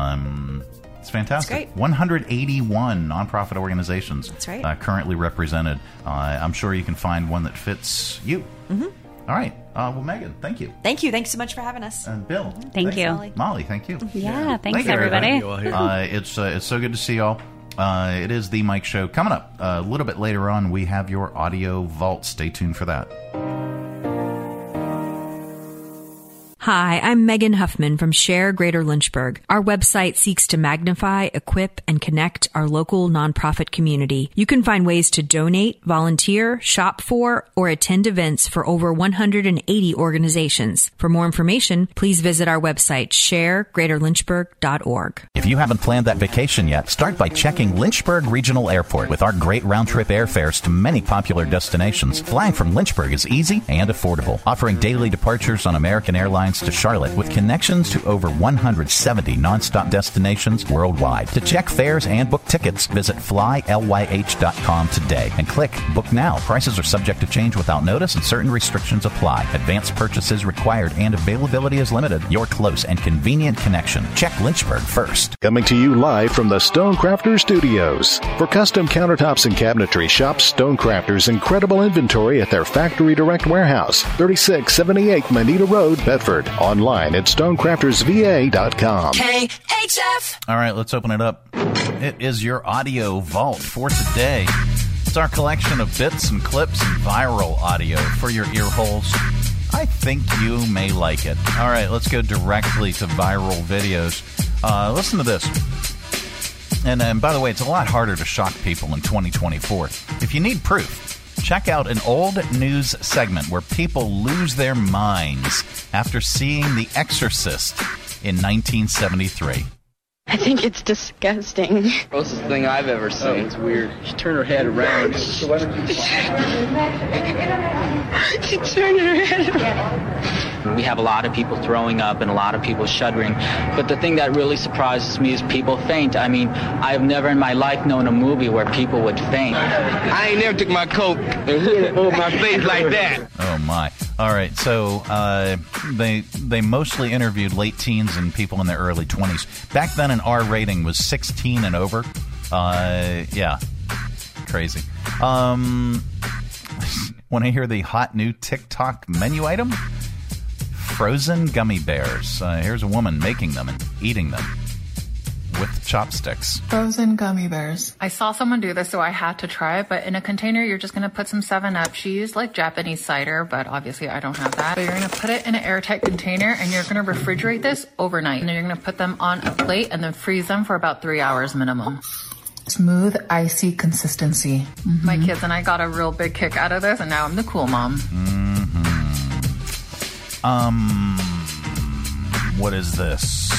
Um, it's fantastic. That's great. one hundred eighty-one nonprofit organizations That's right. uh, currently represented. Uh, I'm sure you can find one that fits you. Mhm. All right. Uh, well, Megan, thank you. Thank you. Thanks so much for having us. And Bill. Thank thanks. you. Molly. Molly, thank you. Yeah, thanks, Thank you, everybody. Uh, it's uh, it's so good to see y'all. Uh, it is the Mike Show. Coming up uh, a little bit later on, we have your audio vault. Stay tuned for that. Hi, I'm Megan Huffman from Share Greater Lynchburg. Our website seeks to magnify, equip, and connect our local nonprofit community. You can find ways to donate, volunteer, shop for, or attend events for over one hundred eighty organizations. For more information, please visit our website, share greater lynchburg dot org. If you haven't planned that vacation yet, start by checking Lynchburg Regional Airport. With our great round-trip airfares to many popular destinations, flying from Lynchburg is easy and affordable, offering daily departures on American Airlines to Charlotte with connections to over one hundred seventy nonstop destinations worldwide. To check fares and book tickets, visit fly ly h dot com today and click Book Now. Prices are subject to change without notice and certain restrictions apply. Advanced purchases required and availability is limited. Your close and convenient connection. Check Lynchburg first. Coming to you live from the Stonecrafter Studios. For custom countertops and cabinetry, shop Stonecrafter's incredible inventory at their Factory Direct Warehouse, thirty-six seventy-eight Manita Road, Bedford. Online at stonecrafters v a dot com. K H F. All right, let's open it up. It is your audio vault for today. It's our collection of bits and clips and viral audio for your ear holes. I think you may like it. All right, let's go directly to viral videos. Uh, listen to this. And, and by the way, it's a lot harder to shock people in twenty twenty-four. If you need proof, check out an old news segment where people lose their minds after seeing The Exorcist in nineteen seventy-three. I think it's disgusting. Grossest thing I've ever seen. Oh, it's weird. She turned her head around. She turned her head around. We have a lot of people throwing up and a lot of people shuddering. But the thing that really surprises me is people faint. I mean, I've never in my life known a movie where people would faint. I ain't never took my coat and hit over my face like that. Oh, my. All right, so uh, they they mostly interviewed late teens and people in their early twenties. Back then, an R rating was sixteen and over. Uh, yeah, crazy. Um, want to hear the hot new TikTok menu item? Frozen gummy bears. Uh, here's a woman making them and eating them with chopsticks. Frozen gummy bears. I saw someone do this, so I had to try it. But in a container, you're just going to put some seven up. She used like Japanese cider, but obviously I don't have that. But you're going to put it in an airtight container, and you're going to refrigerate this overnight. And then you're going to put them on a plate and then freeze them for about three hours minimum. Smooth, icy consistency. Mm-hmm. My kids and I got a real big kick out of this, and now I'm the cool mom. Mm-hmm. Um, what is this?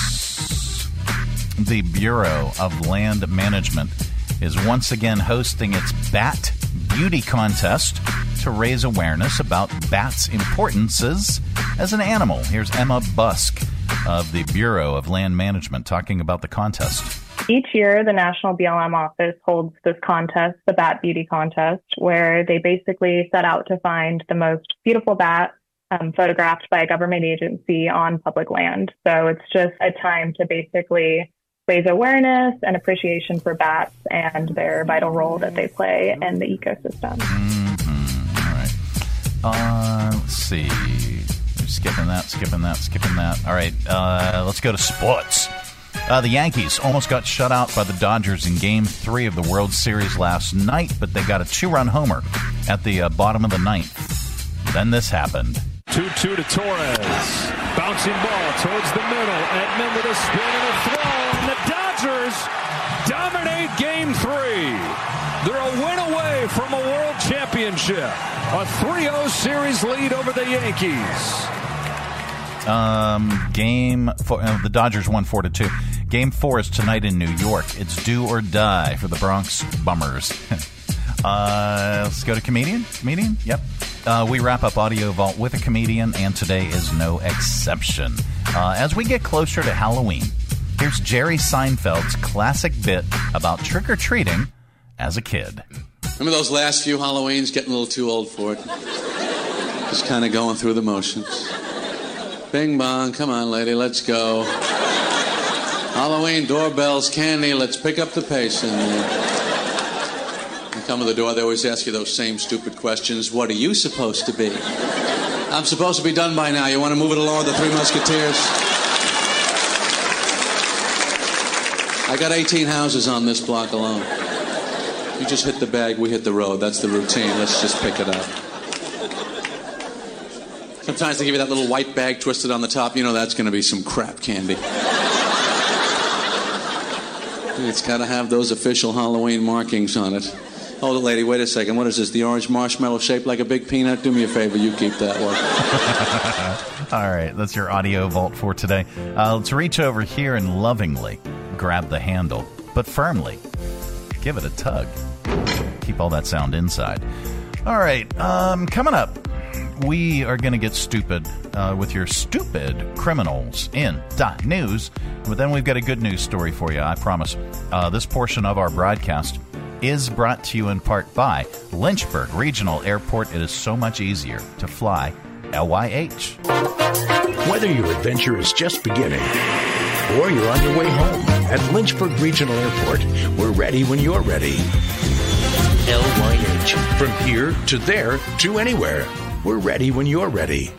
The Bureau of Land Management is once again hosting its Bat Beauty Contest to raise awareness about bats' importances as an animal. Here's Emma Busk of the Bureau of Land Management talking about the contest. Each year, the National B L M office holds this contest, the Bat Beauty Contest, where they basically set out to find the most beautiful bats um, photographed by a government agency on public land. So it's just a time to basically raise awareness and appreciation for bats and their vital role that they play in the ecosystem. Mm-hmm. All right. Uh, let's see. We're skipping that, skipping that, skipping that. All right. Uh, let's go to sports. Uh, the Yankees almost got shut out by the Dodgers in Game three of the World Series last night, but they got a two-run homer at the uh, bottom of the ninth. Then this happened. two two to Torres. Bouncing ball towards the middle. Edman with a spin and a throw. And the Dodgers dominate Game three. They're a win away from a World Championship. A three oh series lead over the Yankees. Um, game four, uh, the Dodgers won four to two. Game four is tonight in New York. It's do or die for the Bronx Bummers. uh, let's go to comedian. Comedian. Yep. Uh, we wrap up Audio Vault with a comedian, and today is no exception. Uh, as we get closer to Halloween, here's Jerry Seinfeld's classic bit about trick-or-treating as a kid. Remember those last few Halloweens? Getting a little too old for it. Just kind of going through the motions. Bing bong, come on, lady, let's go. Halloween, doorbells, candy, let's pick up the pace in there. You come to the door, they always ask you those same stupid questions. What are you supposed to be? I'm supposed to be done by now. You want to move it along with the Three Musketeers? I got eighteen houses on this block alone. You just hit the bag, we hit the road. That's the routine. Let's just pick it up. Sometimes they give you that little white bag twisted on the top. You know that's going to be some crap candy. It's got to have those official Halloween markings on it. Hold it, lady. Wait a second. What is this? The orange marshmallow shaped like a big peanut? Do me a favor. You keep that one. All right. That's your audio vault for today. Uh, let's reach over here and lovingly grab the handle, but firmly give it a tug. Keep all that sound inside. All right. Um, coming up, we are going to get stupid uh, with your stupid criminals in dot news. But then we've got a good news story for you, I promise. Uh, this portion of our broadcast is brought to you in part by Lynchburg Regional Airport. It is so much easier to fly L Y H. Whether your adventure is just beginning or you're on your way home, at Lynchburg Regional Airport, we're ready when you're ready. L Y H. From here to there to anywhere. We're ready when you're ready.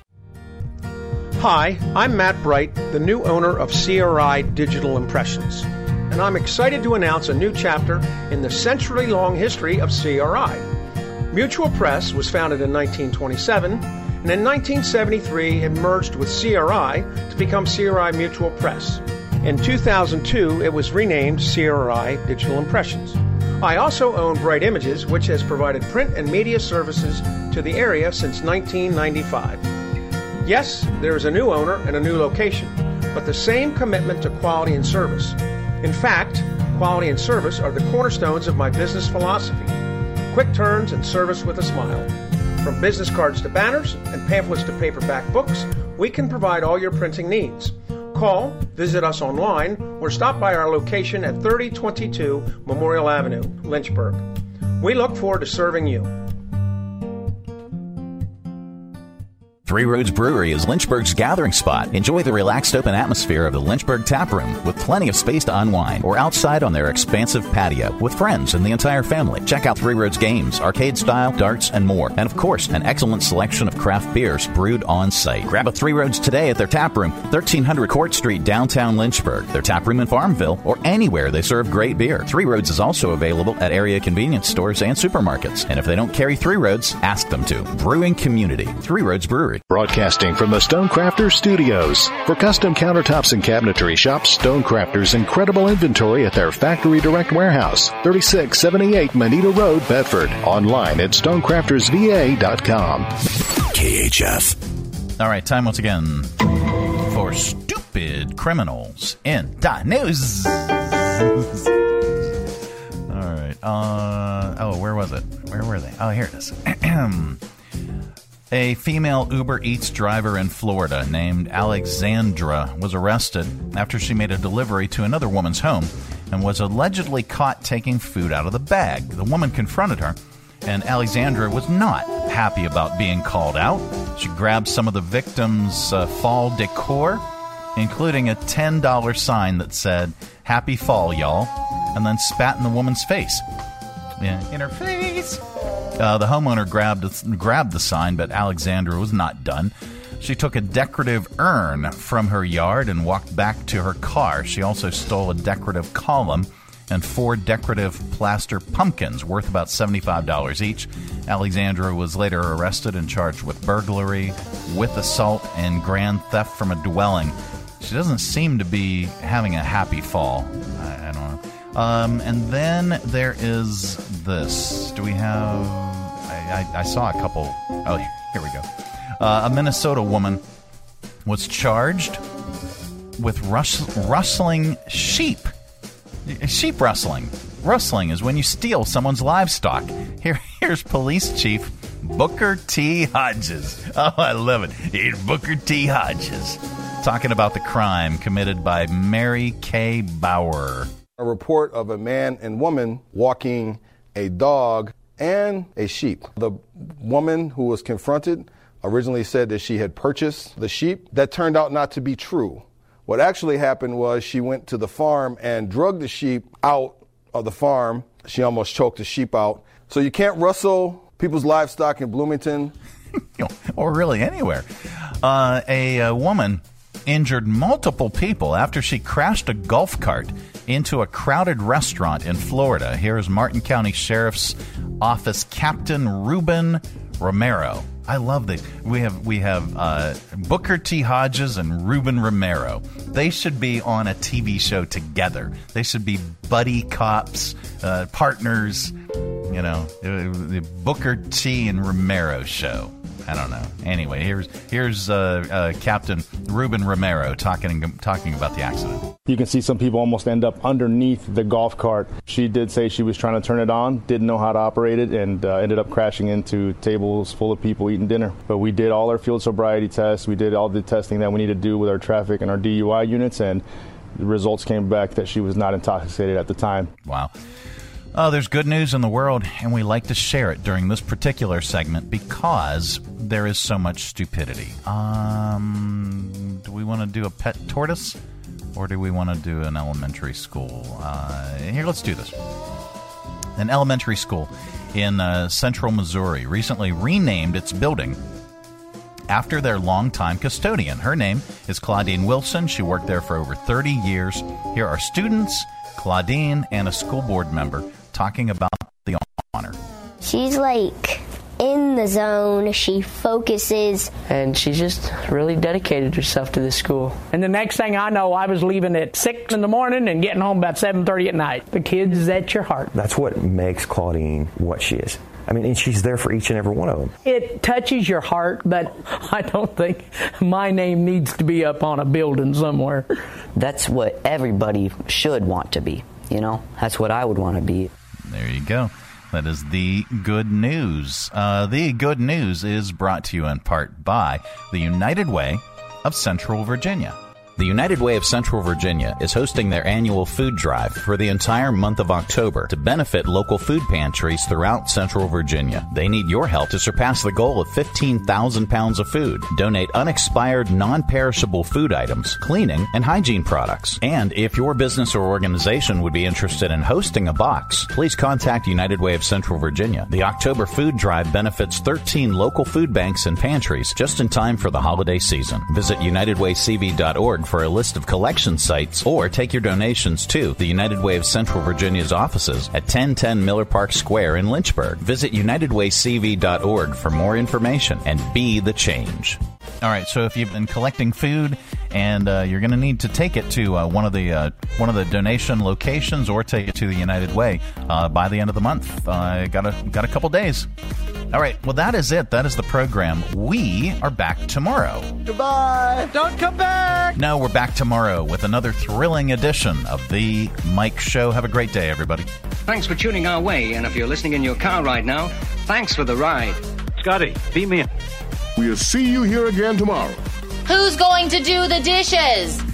Hi, I'm Matt Bright, the new owner of C R I Digital Impressions, and I'm excited to announce a new chapter in the century-long history of C R I. Mutual Press was founded in nineteen twenty-seven, and in nineteen seventy-three it merged with C R I to become C R I Mutual Press. In two thousand two, it was renamed C R I Digital Impressions. I also own Bright Images, which has provided print and media services to the area since nineteen ninety-five. Yes, there is a new owner and a new location, but the same commitment to quality and service. In fact, quality and service are the cornerstones of my business philosophy. Quick turns and service with a smile. From business cards to banners and pamphlets to paperback books, we can provide all your printing needs. Call, visit us online, or stop by our location at thirty twenty-two Memorial Avenue, Lynchburg. We look forward to serving you. Three Roads Brewery is Lynchburg's gathering spot. Enjoy the relaxed open atmosphere of the Lynchburg Tap Room with plenty of space to unwind or outside on their expansive patio with friends and the entire family. Check out Three Roads games, arcade style, darts, and more. And of course, an excellent selection of craft beers brewed on site. Grab a Three Roads today at their tap room, thirteen hundred Court Street, downtown Lynchburg. Their tap room in Farmville or anywhere they serve great beer. Three Roads is also available at area convenience stores and supermarkets. And if they don't carry Three Roads, ask them to. Brewing community. Three Roads Brewery. Broadcasting from the Stonecrafters Studios. For custom countertops and cabinetry, shop Stonecrafters' incredible inventory at their Factory Direct Warehouse, thirty-six seventy-eight Moneta Road, Bedford. Online at stonecrafters v a dot com. K H F. All right, time once again for stupid criminals in dot news. All right. Uh, oh, where was it? Where were they? Oh, here it is. A female Uber Eats driver in Florida named Alexandra was arrested after she made a delivery to another woman's home and was allegedly caught taking food out of the bag. The woman confronted her, and Alexandra was not happy about being called out. She grabbed some of the victim's uh, fall decor, including a ten dollar sign that said, "Happy Fall, y'all," and then spat in the woman's face. Yeah, in her face. Uh, the homeowner grabbed grabbed the sign, but Alexandra was not done. She took a decorative urn from her yard and walked back to her car. She also stole a decorative column and four decorative plaster pumpkins worth about seventy-five dollars each. Alexandra was later arrested and charged with burglary, with assault, and grand theft from a dwelling. She doesn't seem to be having a happy fall. I, I don't know. Um, and then there is this. Do we have... I, I, I saw a couple... Oh, here we go. Uh, a Minnesota woman was charged with rus- rustling sheep. Sheep rustling. Rustling is when you steal someone's livestock. Here, here's Police Chief Booker T. Hodges. Oh, I love it. Here's Booker T. Hodges talking about the crime committed by Mary Kay Bauer. A report of a man and woman walking a dog and a sheep. The woman who was confronted originally said that she had purchased the sheep. That turned out not to be true. What actually happened was she went to the farm and drugged the sheep out of the farm. She almost choked the sheep out. So you can't rustle people's livestock in Bloomington. Or really anywhere. Uh, a, a woman injured multiple people after she crashed a golf cart into a crowded restaurant in Florida. Here is Martin County Sheriff's Office Captain Ruben Romero. I love the we have we have uh, Booker T. Hodges and Ruben Romero. They should be on a T V show together. They should be buddy cops, uh, partners. You know, the Booker T. and Romero show. I don't know. Anyway, here's here's uh, uh, Captain Ruben Romero talking talking about the accident. You can see some people almost end up underneath the golf cart. She did say she was trying to turn it on, didn't know how to operate it, and uh, ended up crashing into tables full of people eating dinner. But we did all our field sobriety tests. We did all the testing that we need to do with our traffic and our D U I units, and the results came back that she was not intoxicated at the time. Wow. Oh, there's good news in the world, and we like to share it during this particular segment because there is so much stupidity. Um, do we want to do a pet tortoise, or do we want to do an elementary school? Uh, here, let's do this. An elementary school in uh, central Missouri recently renamed its building after their longtime custodian. Her name is Claudine Wilson. She worked there for over thirty years. Here are students, Claudine, and a school board member talking about the honor. She's like in the zone. She focuses. And she just really dedicated herself to this school. And the next thing I know, I was leaving at six in the morning and getting home about seven thirty at night. The kids is at your heart. That's what makes Claudine what she is. I mean, and she's there for each and every one of them. It touches your heart, but I don't think my name needs to be up on a building somewhere. That's what everybody should want to be, you know? That's what I would want to be. There you go. That is the good news. Uh, the good news is brought to you in part by the United Way of Central Virginia. The United Way of Central Virginia is hosting their annual food drive for the entire month of October to benefit local food pantries throughout Central Virginia. They need your help to surpass the goal of fifteen thousand pounds of food. Donate unexpired, non-perishable food items, cleaning, and hygiene products. And if your business or organization would be interested in hosting a box, please contact United Way of Central Virginia. The October food drive benefits thirteen local food banks and pantries just in time for the holiday season. Visit united way c v dot org for a list of collection sites, or take your donations to the United Way of Central Virginia's offices at ten ten Miller Park Square in Lynchburg. Visit united way c v dot org for more information and be the change. All right, so if you've been collecting food and uh, you're going to need to take it to uh, one of the uh, one of the donation locations or take it to the United Way uh, by the end of the month, uh, got a got a couple days. All right, well, that is it. That is the program. We are back tomorrow. Goodbye. Don't come back. No, we're back tomorrow with another thrilling edition of The Mike Show. Have a great day, everybody. Thanks for tuning our way, and if you're listening in your car right now, thanks for the ride. Scotty, beam me in. We'll see you here again tomorrow. Who's going to do the dishes?